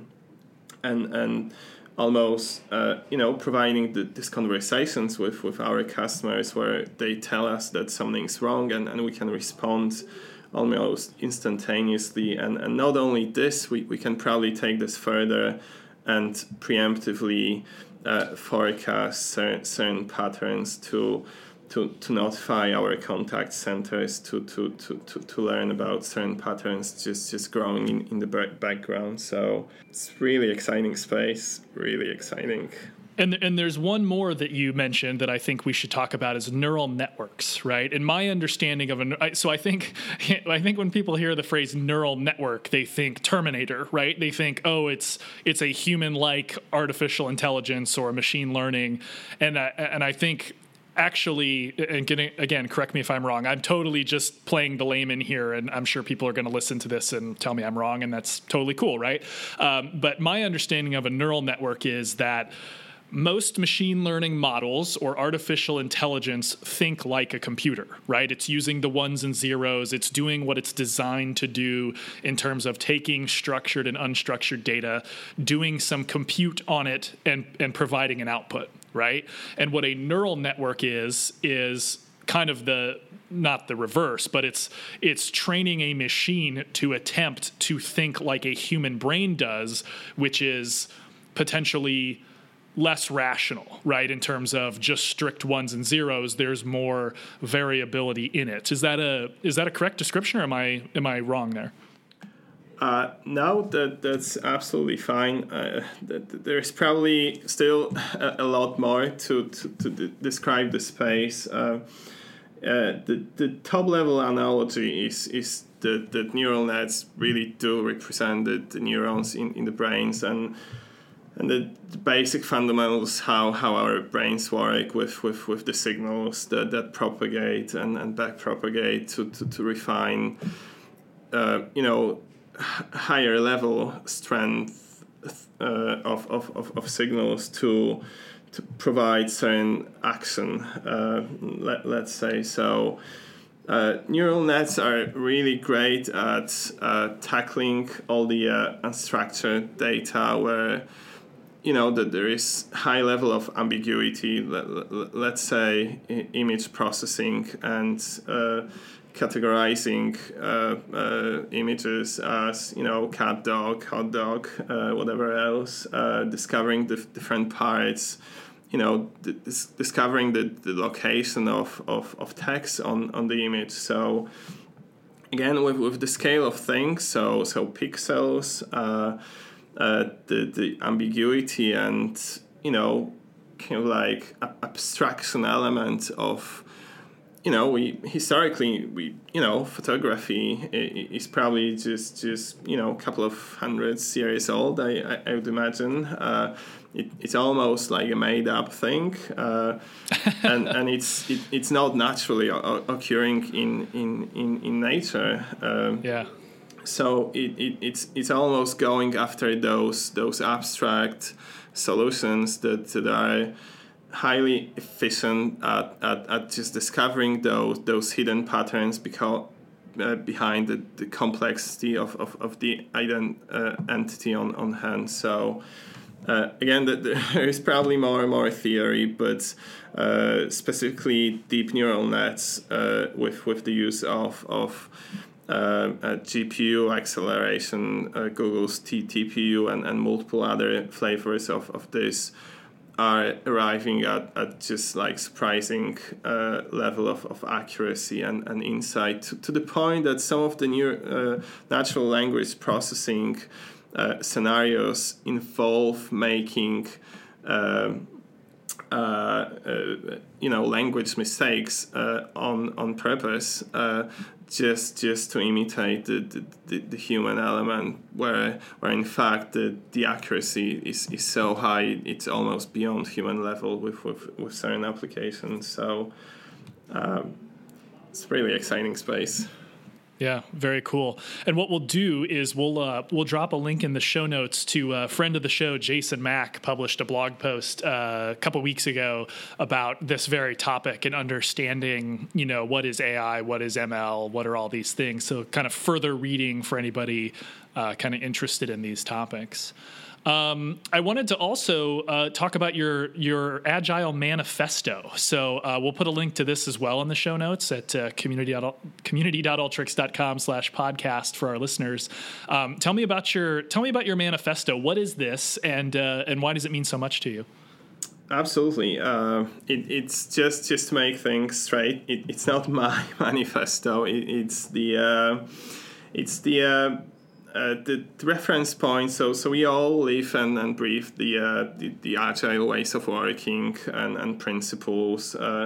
[SPEAKER 2] and and almost uh, you know providing the, these conversations with, with our customers where they tell us that something's wrong, and, and we can respond almost instantaneously. And, and not only this, we, we can probably take this further and preemptively uh, forecast certain, certain patterns to, to to notify our contact centers to to, to, to, to learn about certain patterns just, just growing in, in the background. So it's really exciting space, really exciting.
[SPEAKER 1] And and there's one more that you mentioned that I think we should talk about is neural networks, right? And my understanding of a so I think I think when people hear the phrase neural network, they think Terminator, right? They think, oh, it's it's a human-like artificial intelligence or machine learning, and I, and I think. Actually, and getting, again, correct me if I'm wrong, I'm totally just playing the layman here, and I'm sure people are going to listen to this and tell me I'm wrong, and that's totally cool, right? Um, but my understanding of a neural network is that most machine learning models or artificial intelligence think like a computer, right? It's using the ones and zeros. It's doing what it's designed to do in terms of taking structured and unstructured data, doing some compute on it, and, and providing an output, right? And what a neural network is, is kind of the not the reverse, but it's it's training a machine to attempt to think like a human brain does, which is potentially less rational, right? In terms of just strict ones and zeros, there's more variability in it. Is that a is that a correct description, or am I am I wrong there?
[SPEAKER 2] Uh, no, that that's absolutely fine. Uh, that, there's probably still a, a lot more to to, to d- describe the space. Uh, uh, the the top level analogy is is that that neural nets really do represent the, the neurons in, in the brains, and and the, the basic fundamentals how, how our brains work with, with, with the signals that, that propagate and, and back propagate to, to, to refine uh, you know h- higher level strength uh, of, of, of, of signals to to provide certain action, uh, let, let's say. So uh, neural nets are really great at uh, tackling all the uh, unstructured data where you know that there is high level of ambiguity, let, let, let's say I- image processing and uh, categorizing uh, uh, images as, you know, cat, dog, hot dog, uh, whatever else, uh, discovering the different parts you know, d- dis- discovering the, the location of, of, of text on, on the image. So again, with, with the scale of things, so so pixels, uh, uh, the the ambiguity and, you know, kind of like a- abstraction element of, you know, we historically we you know photography is probably just just you know a couple of hundreds years old. I I, I would imagine. Uh, it, it's almost like a made up thing, uh, and and it's it, it's not naturally o- occurring in in in in nature. Um,
[SPEAKER 1] yeah.
[SPEAKER 2] So it, it it's it's almost going after those those abstract solutions that, that are highly efficient at, at, at just discovering those those hidden patterns because uh, behind the, the complexity of, of, of the ident, uh, entity on, on hand. So uh, again, the, the, there is probably more and more theory, but uh, specifically deep neural nets uh, with with the use of of uh, uh, G P U acceleration, uh, Google's T P U, and, and multiple other flavors of, of this are arriving at, at just like surprising uh, level of, of accuracy and, and insight to, to the point that some of the new uh, natural language processing uh, scenarios involve making um, uh, uh, you know language mistakes uh, on on purpose uh, just just to imitate the, the, the human element, where where in fact the, the accuracy is, is so high it's almost beyond human level with, with, with certain applications. So um, it's a really exciting space.
[SPEAKER 1] Yeah, very cool. And what we'll do is we'll uh, we'll drop a link in the show notes to a friend of the show, Jason Mack, published a blog post uh, a couple weeks ago about this very topic and understanding, you know, what is A I, what is M L, what are all these things. So kind of further reading for anybody uh, kind of interested in these topics. Um, I wanted to also uh, talk about your your Agile Manifesto. So uh, we'll put a link to this as well in the show notes at uh, community dot alteryx dot com slash podcast for our listeners. Um, tell me about your tell me about your manifesto. What is this, and uh, and why does it mean so much to you?
[SPEAKER 2] Absolutely. Uh, it, it's just just to make things straight. It, it's not my manifesto. It, it's the uh, it's the uh, Uh, the, the reference point, so so we all live and, and breathe the, uh, the the agile ways of working and, and principles uh,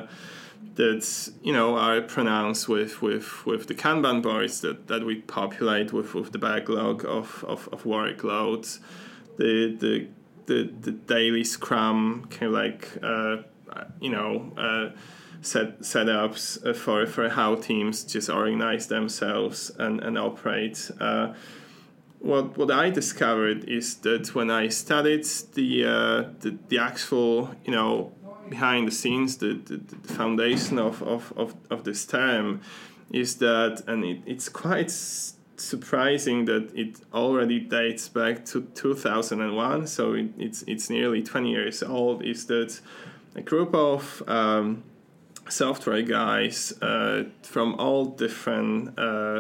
[SPEAKER 2] that you know are pronounced with, with, with the Kanban boards that, that we populate with, with the backlog of, of, of workloads, the the the, the daily Scrum kind of like uh, you know uh, set setups for for how teams just organize themselves and and operate. Uh, What what I discovered is that when I studied the uh, the, the actual, you know, behind the scenes, the, the, the foundation of, of, of, of this term is that, and it, it's quite surprising that it already dates back to two thousand one, so it, it's it's nearly twenty years old, is that a group of um, software guys uh, from all different uh,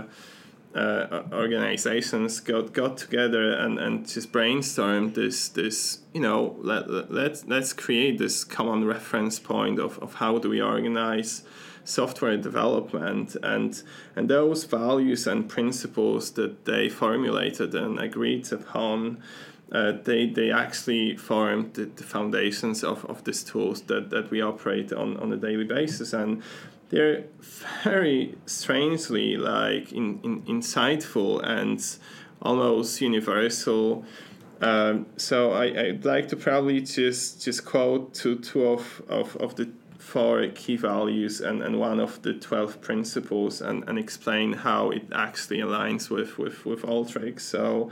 [SPEAKER 2] Uh, organizations got got together and, and just brainstormed this this you know let, let let's let's create this common reference point of, of how do we organize software development, and and those values and principles that they formulated and agreed upon, uh, they they actually formed the, the foundations of, of these tools that, that we operate on, on a daily basis. And they're very strangely like in, in, insightful and almost universal. Um, so I, I'd like to probably just just quote two, two of, of, of the four key values and, and one of the twelve principles and, and explain how it actually aligns with, with, with Alteryx. So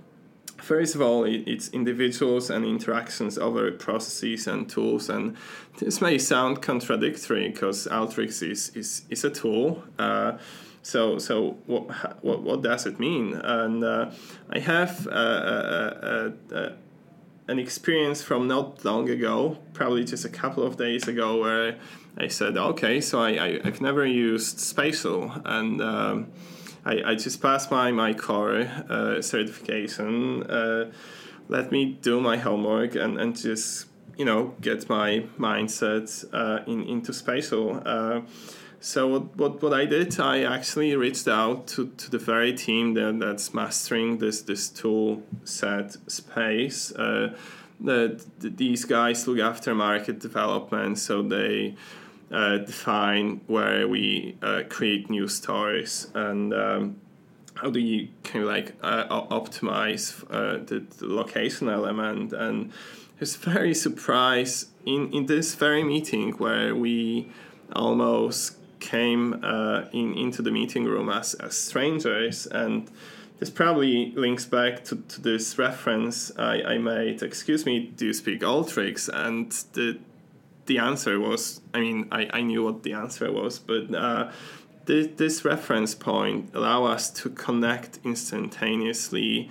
[SPEAKER 2] first of all, it, it's individuals and interactions over processes and tools. And this may sound contradictory because Alteryx is, is, is a tool. Uh, so so what, what what does it mean? And uh, I have uh, uh, uh, uh, an experience from not long ago, probably just a couple of days ago, where I said, okay, so I, I, I've never used Spatial. And um, I, I just passed my, my core uh, certification. Uh, let me do my homework and, and just, you know, get my mindset uh, in, into spatial. Uh, so what, what what I did, I actually reached out to, to the very team that, that's mastering this this tool set space. Uh, the, the, these guys look after market development, so they uh, define where we uh, create new stories and um, how do you kind of like uh, optimize uh, the, the location element. And I was very surprised in, in this very meeting where we almost came uh, in into the meeting room as, as strangers. And this probably links back to, to this reference I, I made, excuse me, do you speak Alteryx? And the the answer was, I mean, I, I knew what the answer was, but uh, this, this reference point allow us to connect instantaneously.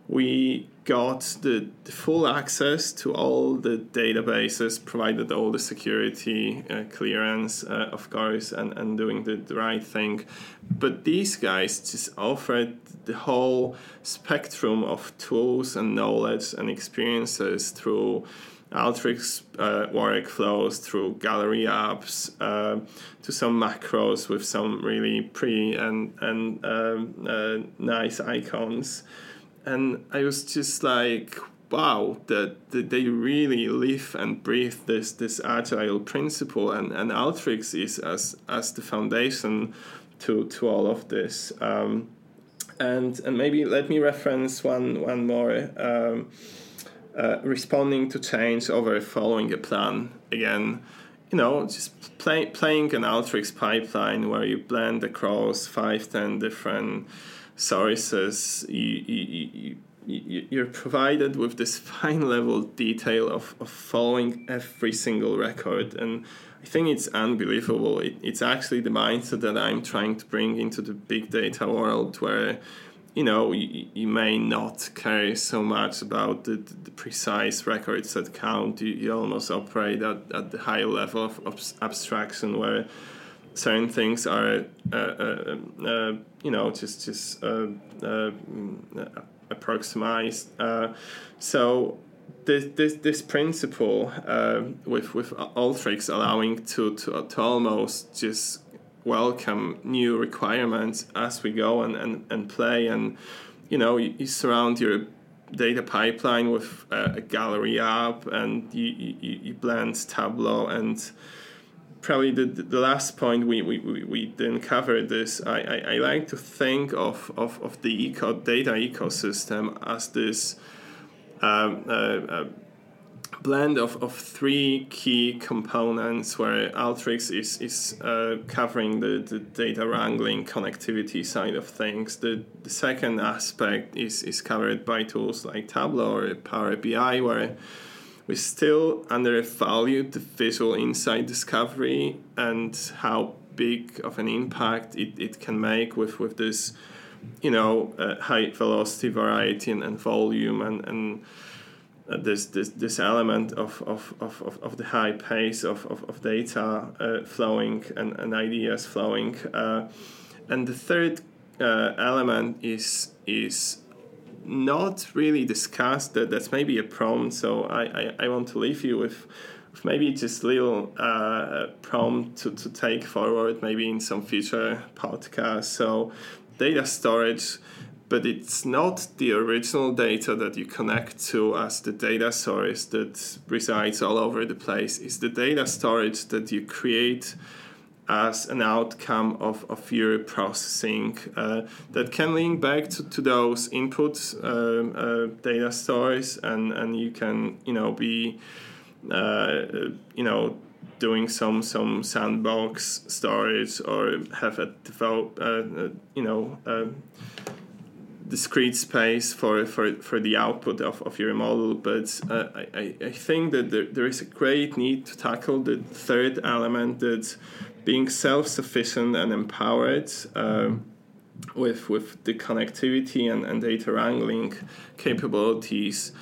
[SPEAKER 2] We got the, the full access to all the databases, provided all the security uh, clearance, uh, of course, and, and doing the, the right thing. But these guys just offered the whole spectrum of tools and knowledge and experiences through Alteryx uh, workflows, through gallery apps, uh, to some macros with some really pretty and, and um, uh, nice icons. And I was just like, wow, that, that they really live and breathe this this agile principle, and, and Alteryx is as as the foundation to to all of this. Um, and and maybe let me reference one one more. Um, uh, responding to change over following a plan. Again, you know, just play, playing an Alteryx pipeline where you blend across five, ten different sources. You, you, you, you, you're provided with this fine level detail of, of following every single record. And I think it's unbelievable. It, it's actually the mindset that I'm trying to bring into the big data world, where you know, you, you may not care so much about the, the precise records that count. You, you almost operate at, at the high level of, of abstraction, where certain things are, uh, uh, uh, you know, just just uh, uh, approximized. Uh, so this this this principle uh, with with Alteryx allowing to to to almost just welcome new requirements as we go and, and, and play. And you know, you, you surround your data pipeline with a, a gallery app, and you, you, you blend Tableau. And probably the, the last point we, we, we didn't cover this, I, I, I like to think of, of, of the eco data ecosystem as this um, uh, uh, blend of, of three key components, where Alteryx is, is uh, covering the, the data wrangling connectivity side of things. The, the second aspect is, is covered by tools like Tableau or Power B I, where we still undervalue the visual insight discovery and how big of an impact it, it can make with, with this, you know, uh, high velocity, variety, and, and volume, and, and Uh, this this this element of of, of, of the high pace of, of, of data uh, flowing and, and ideas flowing. Uh, and the third uh, element is is not really discussed. That that's maybe a prompt. So I, I, I want to leave you with, with maybe just a little uh, prompt to, to take forward, maybe in some future podcast. So data storage. But it's not the original data that you connect to as the data source that resides all over the place. It's the data storage that you create as an outcome of, of your processing uh, that can link back to, to those input uh, uh, data stores, and, and you can, you know, be, uh, you know, doing some some sandbox storage, or have a develop, uh, uh, you know, uh, discrete space for, for, for the output of, of your model. But uh, I, I think that there, there is a great need to tackle the third element, that being self-sufficient and empowered um, with with the connectivity and, and data wrangling capabilities,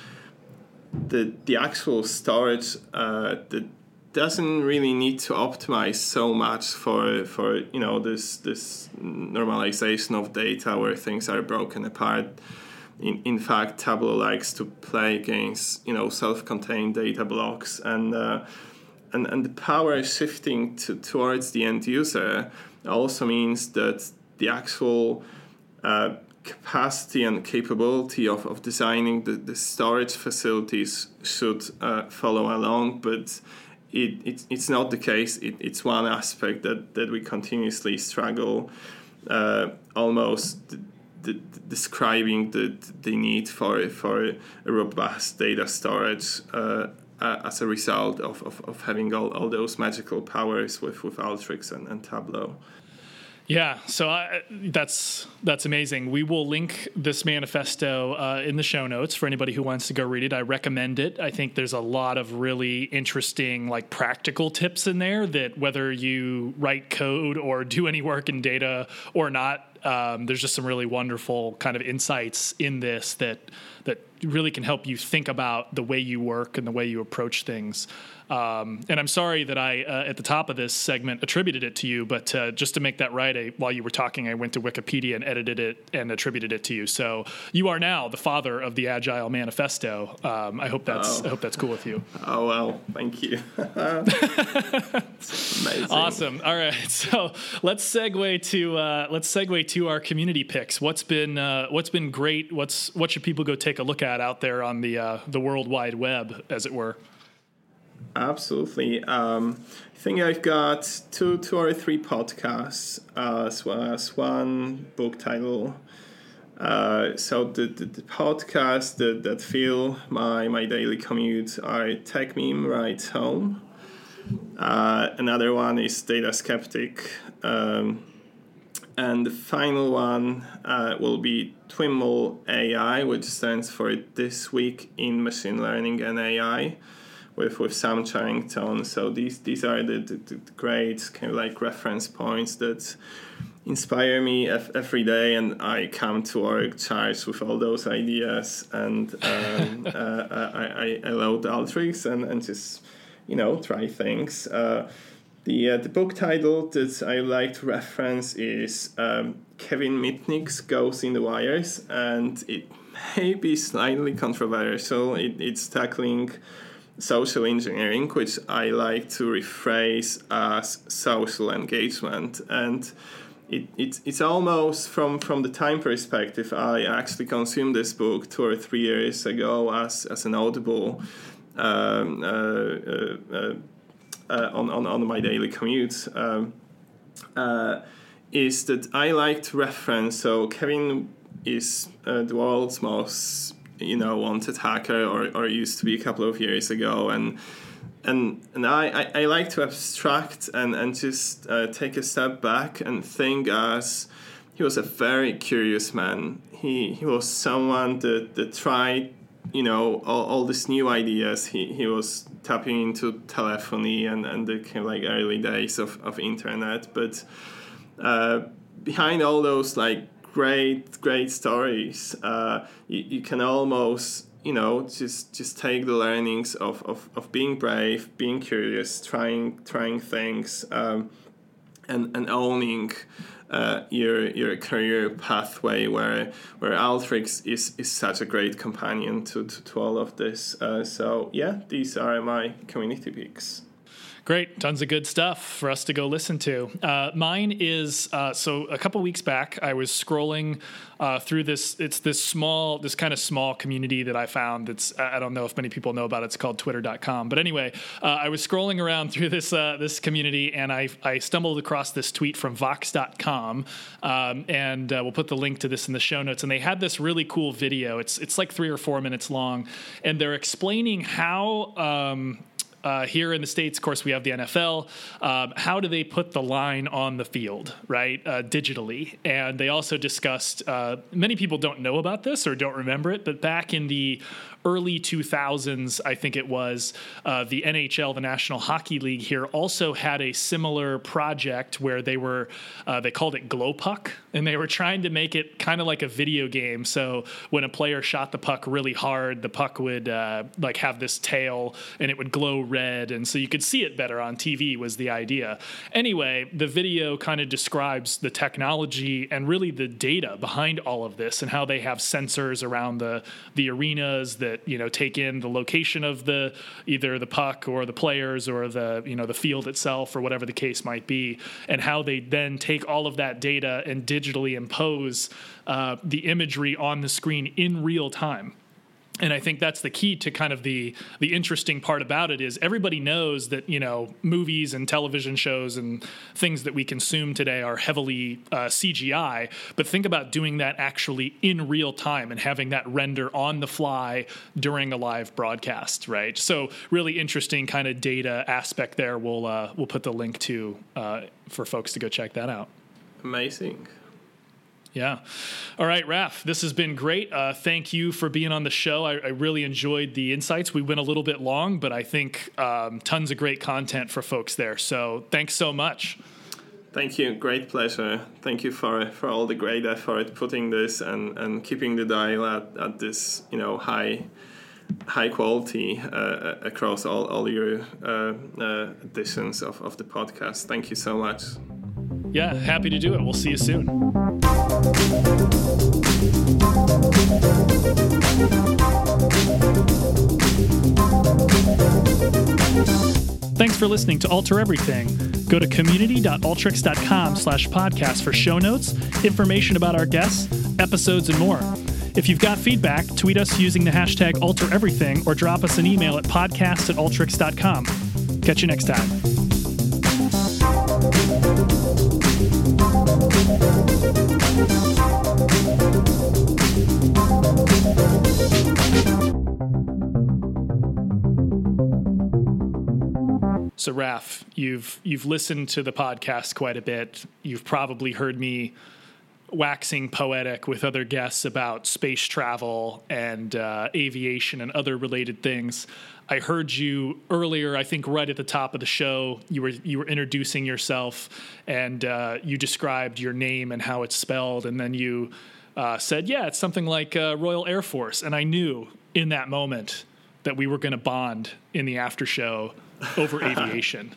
[SPEAKER 2] the the actual storage uh, that doesn't really need to optimize so much for for you know this this normalization of data where things are broken apart. in, in fact, Tableau likes to play against, you know, self-contained data blocks, and uh, and and the power shifting to, towards the end user also means that the actual uh, capacity and capability of, of designing the, the storage facilities should uh, follow along, but it, it it's not the case. It, it's one aspect that, that we continuously struggle, uh, almost the, the, describing the the need for for a robust data storage uh, uh, as a result of, of, of having all, all those magical powers with, with Alteryx and, and Tableau.
[SPEAKER 1] Yeah, so I, that's that's amazing. We will link this manifesto uh, in the show notes for anybody who wants to go read it. I recommend it. I think there's a lot of really interesting, like, practical tips in there that whether you write code or do any work in data or not, um, there's just some really wonderful kind of insights in this that that really can help you think about the way you work and the way you approach things. Um, and I'm sorry that I, uh, at the top of this segment, attributed it to you, but uh, just to make that right, I, while you were talking, I went to Wikipedia and edited it and attributed it to you. So you are now the father of the Agile Manifesto. Um, I hope that's oh. I hope that's cool with you.
[SPEAKER 2] Oh, well, thank you. Amazing.
[SPEAKER 1] Awesome. All right, so let's segue to uh, let's segue to our community picks. What's been uh, what's been great? What's what should people go take a look at out there on the uh, the World Wide Web, as it were?
[SPEAKER 2] Absolutely. Um, I think I've got two, two or three podcasts, uh, as well as one book title. Uh, so the, the, the podcasts that, that fill my, my daily commute are TechMeme Rides Home. Uh, another one is Data Skeptic. Um, and the final one uh, will be Twiml A I, which stands for This Week in Machine Learning and A I. With, with Sam Charrington. So these these are the, the, the great kind of like reference points that inspire me every day, and I come to work charged with all those ideas, and um, uh, I, I, I load Alteryx and, and just, you know, try things. Uh, the uh, the book title that I like to reference is um, Kevin Mitnick's Ghosts in the Wires, and it may be slightly controversial. It, it's tackling social engineering, which I like to rephrase as social engagement. And it, it, it's almost, from, from the time perspective, I actually consumed this book two or three years ago as, as an Audible um, uh, uh, uh, uh, on, on, on my daily commute, um, uh, is that I like to reference. So Kevin is uh, the world's most, you know, wanted hacker, or, or used to be a couple of years ago, and and and I, I, I like to abstract and and just uh, take a step back and think as he was a very curious man. He he was someone that, that tried, you know, all, all these new ideas. He he was tapping into telephony and, and the kind of like early days of, of internet, but uh, behind all those like great, great stories, uh, you, you can almost, you know, just just take the learnings of, of, of being brave, being curious, trying trying things, um, and and owning uh, your your career pathway, where where Alteryx is, is such a great companion to, to, to all of this. Uh, so yeah, these are my community picks.
[SPEAKER 1] Great. Tons of good stuff for us to go listen to. Uh, mine is, uh, so a couple weeks back, I was scrolling uh, through this, it's this small, this kind of small community that I found. It's, I don't know if many people know about it. It's called twitter dot com. But anyway, uh, I was scrolling around through this uh, this community, and I I stumbled across this tweet from vox dot com, um, and uh, we'll put the link to this in the show notes. And they had this really cool video. It's, it's like three or four minutes long, and they're explaining how... Um, Uh, here in the States, of course, we have the N F L. Um, how do they put the line on the field, right, uh, digitally? And they also discussed, uh, many people don't know about this or don't remember it, but back in the early two thousands, I think it was, uh, the N H L, the National Hockey League here, also had a similar project where they were, uh, they called it Glow Puck, and they were trying to make it kind of like a video game. So when a player shot the puck really hard, the puck would uh, like have this tail and it would glow red, and so you could see it better on T V was the idea. Anyway, the video kind of describes the technology and really the data behind all of this and how they have sensors around the the arenas that, you know, take in the location of the either the puck or the players or the, you know, the field itself or whatever the case might be, and how they then take all of that data and digitally impose uh, the imagery on the screen in real time. And I think that's the key to kind of the the interesting part about it is everybody knows that, you know, movies and television shows and things that we consume today are heavily uh, C G I. But think about doing that actually in real time and having that render on the fly during a live broadcast, right? So really interesting kind of data aspect there. We'll uh, we'll put the link to uh, for folks to go check that out.
[SPEAKER 2] Amazing.
[SPEAKER 1] Yeah. All right, Raph, this has been great. Uh, thank you for being on the show. I, I really enjoyed the insights. We went a little bit long, but I think um, tons of great content for folks there. So thanks so much.
[SPEAKER 2] Thank you. Great pleasure. Thank you for for all the great effort putting this and, and keeping the dial at, at this, you know, high high quality uh, across all, all your uh, uh, editions of, of the podcast. Thank you so much.
[SPEAKER 1] Yeah, happy to do it. We'll see you soon. Thanks for listening to Alter Everything. Go to community.alteryx.com slash podcast for show notes, information about our guests, episodes, and more. If you've got feedback, tweet us using the hashtag AlterEverything or drop us an email at podcast at alteryx dot com. Catch you next time. So, Raph, you've you've listened to the podcast quite a bit. You've probably heard me waxing poetic with other guests about space travel and uh, aviation and other related things. I heard you earlier, I think right at the top of the show, you were you were introducing yourself, and uh, you described your name and how it's spelled, and then you uh, said, yeah, it's something like uh, Royal Air Force. And I knew in that moment that we were going to bond in the after show over aviation.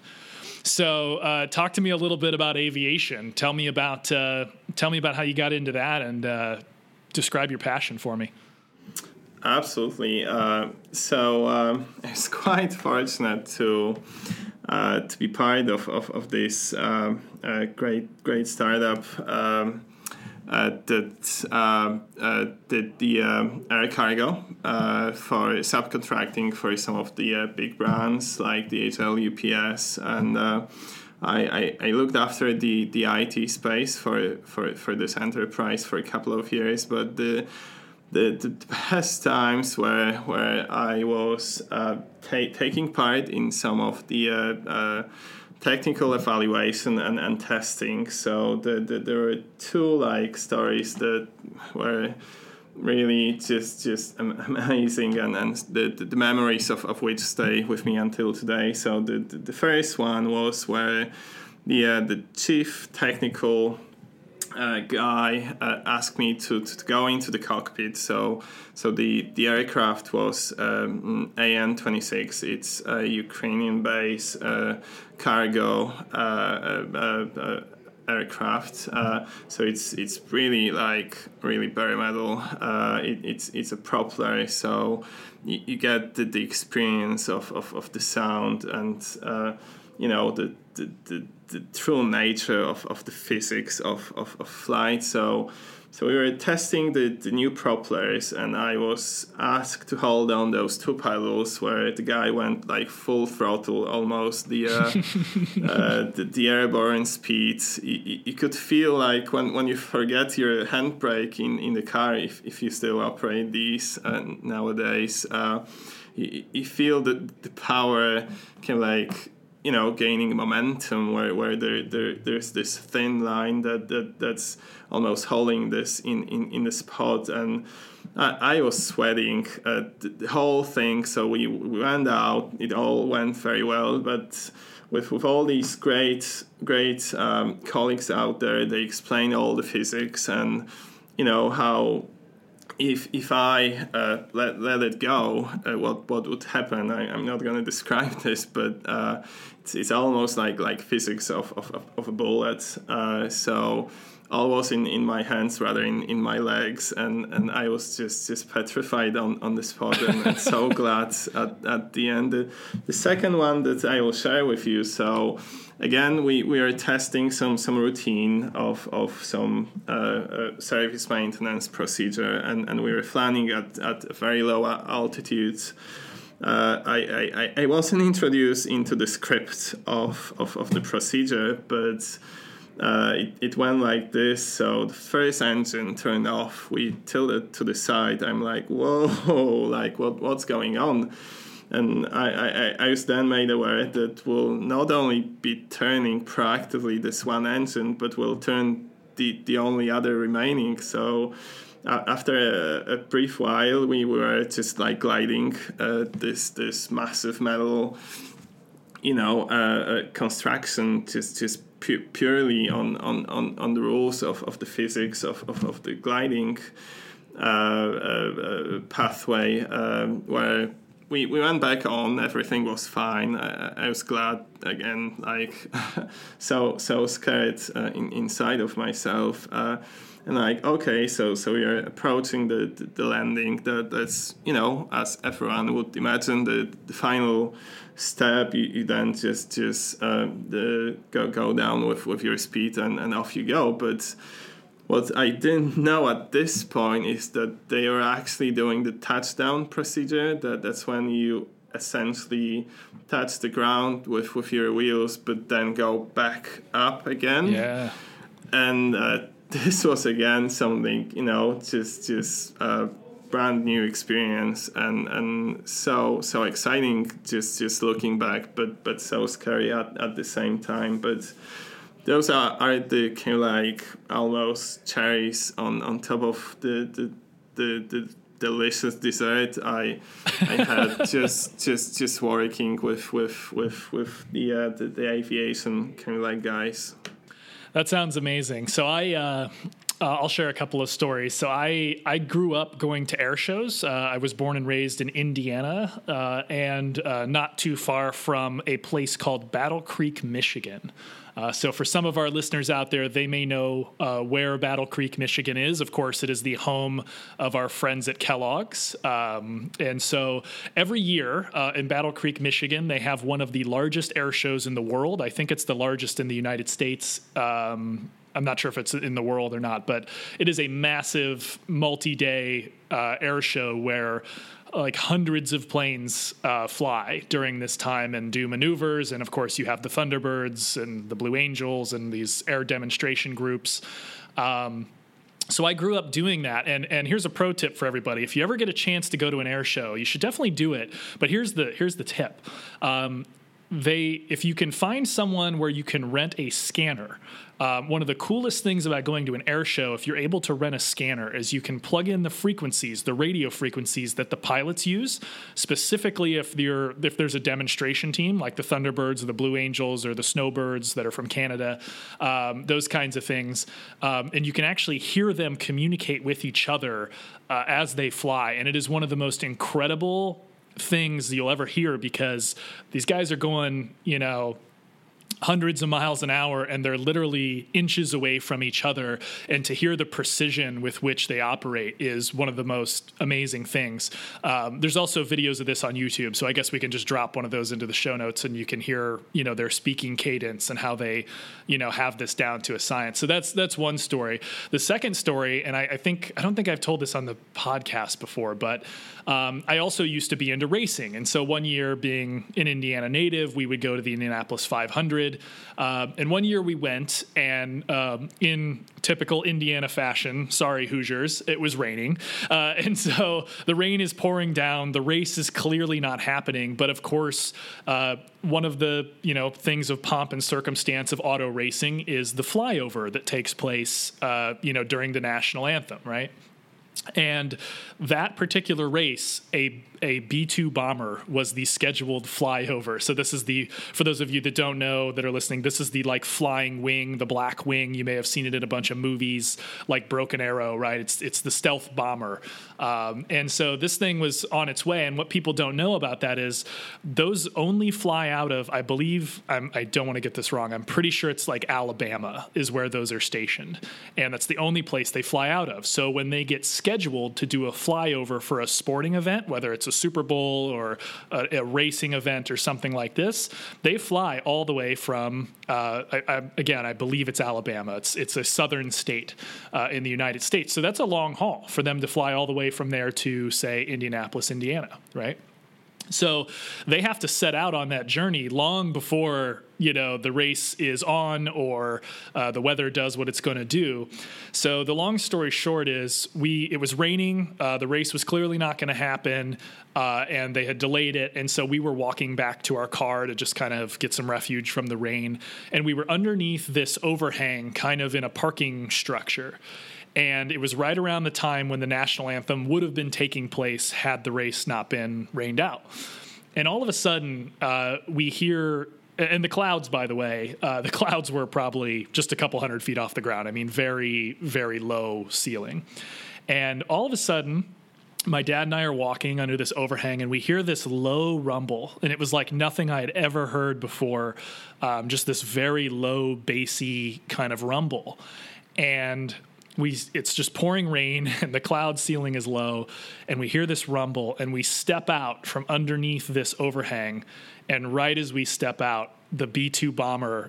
[SPEAKER 1] So uh, talk to me a little bit about aviation. Tell me about uh, tell me about how you got into that, and uh, describe your passion for me.
[SPEAKER 2] Absolutely. Uh, so um, I was quite fortunate to uh, to be part of of, of this um, uh, great great startup um, uh, that uh, uh, did the um, air cargo uh, for subcontracting for some of the uh, big brands like D H L, U P S, and uh, I, I, I looked after the, the I T space for, for, for this enterprise for a couple of years, but the The, the best times where where I was uh, ta- taking part in some of the uh, uh, technical evaluation and, and testing. So the, the, there were two like stories that were really just just amazing, and, and the, the memories of, of which stay with me until today. So the the, the first one was where the uh, the chief technical Uh, guy uh, asked me to, to go into the cockpit. So so the, the aircraft was um, A N twenty-six. It's a Ukrainian base uh, cargo uh, uh, uh, aircraft. Uh, so it's it's really like really bare metal. Uh, it, it's it's a propeller. So you, you get the, the experience of, of, of the sound and uh, you know the the, the the true nature of, of the physics of, of, of flight. So so we were testing the, the new propellers, and I was asked to hold on those two pedals where the guy went like full throttle almost. The uh, uh, the, the airborne speed, you, you could feel like when, when you forget your handbrake in, in the car, if, if you still operate these uh, nowadays, uh, you, you feel that the power can like you know, gaining momentum where, where there, there there's this thin line that, that that's almost holding this in, in, in the spot. And I, I was sweating uh, the, the whole thing. So we, we went out, it all went very well, but with, with all these great, great um, colleagues out there, they explain all the physics and, you know, how if if I uh, let let it go, uh, what what would happen? I, I'm not going to describe this, but uh, it's, it's almost like like physics of of, of a bullet. Uh, so all was in, in my hands rather in, in my legs, and, and I was just, just petrified on, on the spot, and, and so glad at, at the end. The, the second one that I will share with you, so again, we, we are testing some, some routine of, of some uh, uh, service maintenance procedure, and, and we were flying at, at a very low altitude. Uh, I, I, I wasn't introduced into the script of, of, of the procedure, but uh, it, it went like this. So the first engine turned off. We tilted to the side. I'm like, whoa, like what what's going on? And I, I, I was then made aware that we'll not only be turning proactively this one engine, but we'll turn the, the only other remaining. So uh, after a, a brief while, we were just like gliding uh, this this massive metal, you know, uh, uh, construction, just just pu- purely on, on, on, on the rules of, of the physics of, of, of the gliding uh, uh, pathway, um, where we, we went back on, everything was fine. I, I was glad again, like so so scared uh, in, inside of myself. Uh, And like, okay, so so we are approaching the, the, the landing. That that's, you know, as everyone would imagine, the, the final step. You, you then just just uh, the go go down with, with your speed and, and off you go. But what I didn't know at this point is that they are actually doing the touchdown procedure. That that's when you essentially touch the ground with, with your wheels, but then go back up again.
[SPEAKER 1] Yeah.
[SPEAKER 2] And uh, this was again something, you know, just just a brand new experience, and, and so so exciting. Just just looking back, but but so scary at, at the same time. But those are, are the kind of like almost cherries on, on top of the the, the, the delicious dessert I I had just just just working with with with with the uh, the, the aviation kind of like guys.
[SPEAKER 1] That sounds amazing. So I, uh, uh, I'll share a couple of stories. So I, I grew up going to air shows. Uh, I was born and raised in Indiana, uh, and uh, not too far from a place called Battle Creek, Michigan. Uh, so for some of our listeners out there, they may know uh, where Battle Creek, Michigan is. Of course, it is the home of our friends at Kellogg's. Um, and so every year uh, in Battle Creek, Michigan, they have one of the largest air shows in the world. I think it's the largest in the United States. Um, I'm not sure if it's in the world or not, but it is a massive multi-day uh, air show where like hundreds of planes uh, fly during this time and do maneuvers. And of course you have the Thunderbirds and the Blue Angels and these air demonstration groups. Um, so I grew up doing that. And, and here's a pro tip for everybody. If you ever get a chance to go to an air show, you should definitely do it. But here's the, here's the tip. Um, They, if you can find someone where you can rent a scanner, um, one of the coolest things about going to an air show, if you're able to rent a scanner, is you can plug in the frequencies, the radio frequencies that the pilots use. Specifically, if you're if there's a demonstration team like the Thunderbirds or the Blue Angels or the Snowbirds that are from Canada, um, those kinds of things, um, and you can actually hear them communicate with each other uh, as they fly, and it is one of the most incredible things you'll ever hear, because these guys are going, you know, hundreds of miles an hour, and they're literally inches away from each other. And to hear the precision with which they operate is one of the most amazing things. Um, there's also videos of this on YouTube, so I guess we can just drop one of those into the show notes, and you can hear, you know, their speaking cadence and how they, you know, have this down to a science. So that's that's one story. The second story, and I, I think I don't think I've told this on the podcast before, but um, I also used to be into racing. And so one year, being an Indiana native, we would go to the Indianapolis five hundred. hundred. Uh, and one year we went, and um, in typical Indiana fashion, sorry Hoosiers, it was raining. Uh, and so the rain is pouring down. The race is clearly not happening. But of course, uh, one of the you know things of pomp and circumstance of auto racing is the flyover that takes place uh, you know during the national anthem, right? And that particular race, a a B two bomber was the scheduled flyover. So this is the, for those of you that don't know that are listening, this is the like flying wing, the black wing. You may have seen it in a bunch of movies like Broken Arrow, right? It's it's the stealth bomber. Um, and so this thing was on its way. And what people don't know about that is those only fly out of, I believe, I'm, I don't want to get this wrong. I'm pretty sure it's like Alabama is where those are stationed. And that's the only place they fly out of. So when they get scheduled to do a flyover for a sporting event, whether it's a Super Bowl or a, a racing event or something like this, they fly all the way from, uh, I, I, again, I believe it's Alabama. It's it's a southern state uh, in the United States. So that's a long haul for them to fly all the way from there to, say, Indianapolis, Indiana, right? So they have to set out on that journey long before, you know, the race is on or uh, the weather does what it's going to do. So the long story short is we it was raining. Uh, the race was clearly not going to happen, uh, and they had delayed it. And so we were walking back to our car to just kind of get some refuge from the rain. And we were underneath this overhang kind of in a parking structure. And it was right around the time when the national anthem would have been taking place had the race not been rained out. And all of a sudden, uh, we hear, and the clouds, by the way, uh, the clouds were probably just a couple hundred feet off the ground. I mean, very, very low ceiling. And all of a sudden, my dad and I are walking under this overhang, and we hear this low rumble. And it was like nothing I had ever heard before, um, just this very low, bassy kind of rumble. And We it's just pouring rain and the cloud ceiling is low, and we hear this rumble, and we step out from underneath this overhang, and right as we step out, the B two bomber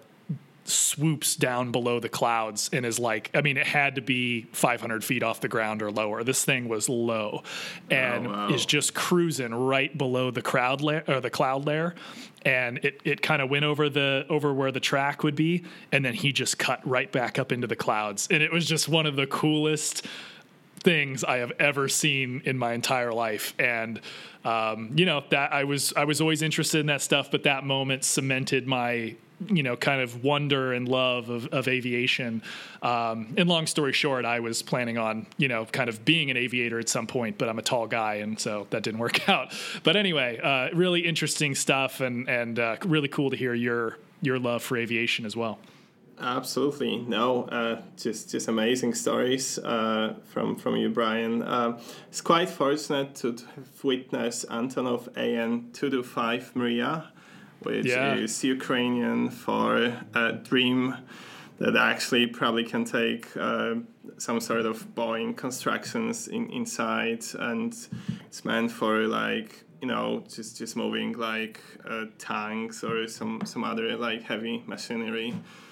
[SPEAKER 1] swoops down below the clouds and is like, I mean, it had to be five hundred feet off the ground or lower. This thing was low and
[SPEAKER 2] oh, wow.
[SPEAKER 1] is just cruising right below the crowd layer or the cloud layer. And it, it kind of went over the over where the track would be, and then he just cut right back up into the clouds. And it was just one of the coolest things I have ever seen in my entire life. And um, you know, that I was I was always interested in that stuff, but that moment cemented my you know, kind of wonder and love of, of aviation. Um, and long story short, I was planning on, you know, kind of being an aviator at some point, but I'm a tall guy, and so that didn't work out. But anyway, uh, really interesting stuff, and and uh, really cool to hear your your love for aviation as well.
[SPEAKER 2] Absolutely. No, uh, just just amazing stories uh, from, from you, Brian. Uh, it's quite fortunate to have witnessed Antonov A N two twenty-five Mriya, which yeah. is Ukrainian for a dream that actually probably can take uh, some sort of Boeing constructions in, inside, and it's meant for like, you know, just, just moving like uh, tanks or some, some other like heavy machinery.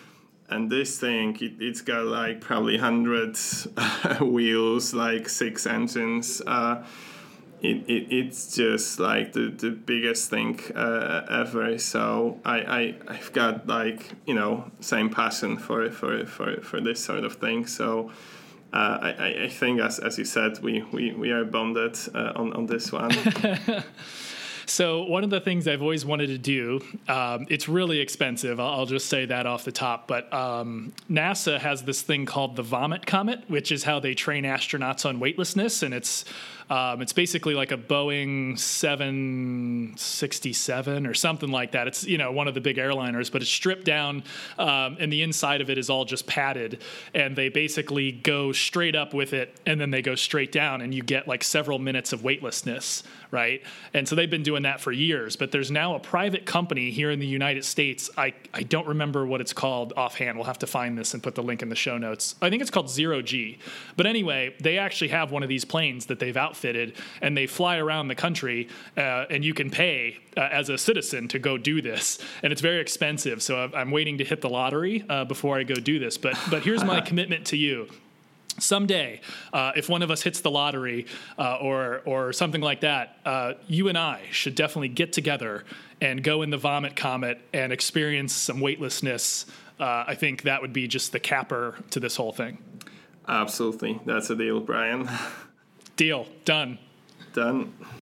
[SPEAKER 2] And this thing, it, it's got like probably hundreds wheels, like six engines. Uh, It, it it's just like the, the biggest thing uh, ever. So I, I I've got like, you know, same passion for for, for, for this sort of thing. So uh, I, I think as as you said, we we, we are bonded uh, on on this one.
[SPEAKER 1] So one of the things I've always wanted to do, um, it's really expensive. I'll, I'll just say that off the top. But um, NASA has this thing called the Vomit Comet, which is how they train astronauts on weightlessness. And it's um, it's basically like a Boeing seven sixty-seven or something like that. It's, you know, one of the big airliners, but it's stripped down, um, and the inside of it is all just padded. And they basically go straight up with it, and then they go straight down, and you get like several minutes of weightlessness, right? And so they've been doing that for years, but there's now a private company here in the United States. I, I don't remember what it's called offhand. We'll have to find this and put the link in the show notes. I think it's called Zero G. But anyway, they actually have one of these planes that they've outfitted, and they fly around the country, uh, and you can pay uh, as a citizen to go do this. And it's very expensive, so I'm waiting to hit the lottery uh, before I go do this. But but here's my commitment to you. someday, uh, if one of us hits the lottery uh, or or something like that, uh, you and I should definitely get together and go in the Vomit Comet and experience some weightlessness. Uh, I think that would be just the capper to this whole thing.
[SPEAKER 2] Absolutely. That's a deal, Brian.
[SPEAKER 1] Deal. Done.
[SPEAKER 2] Done.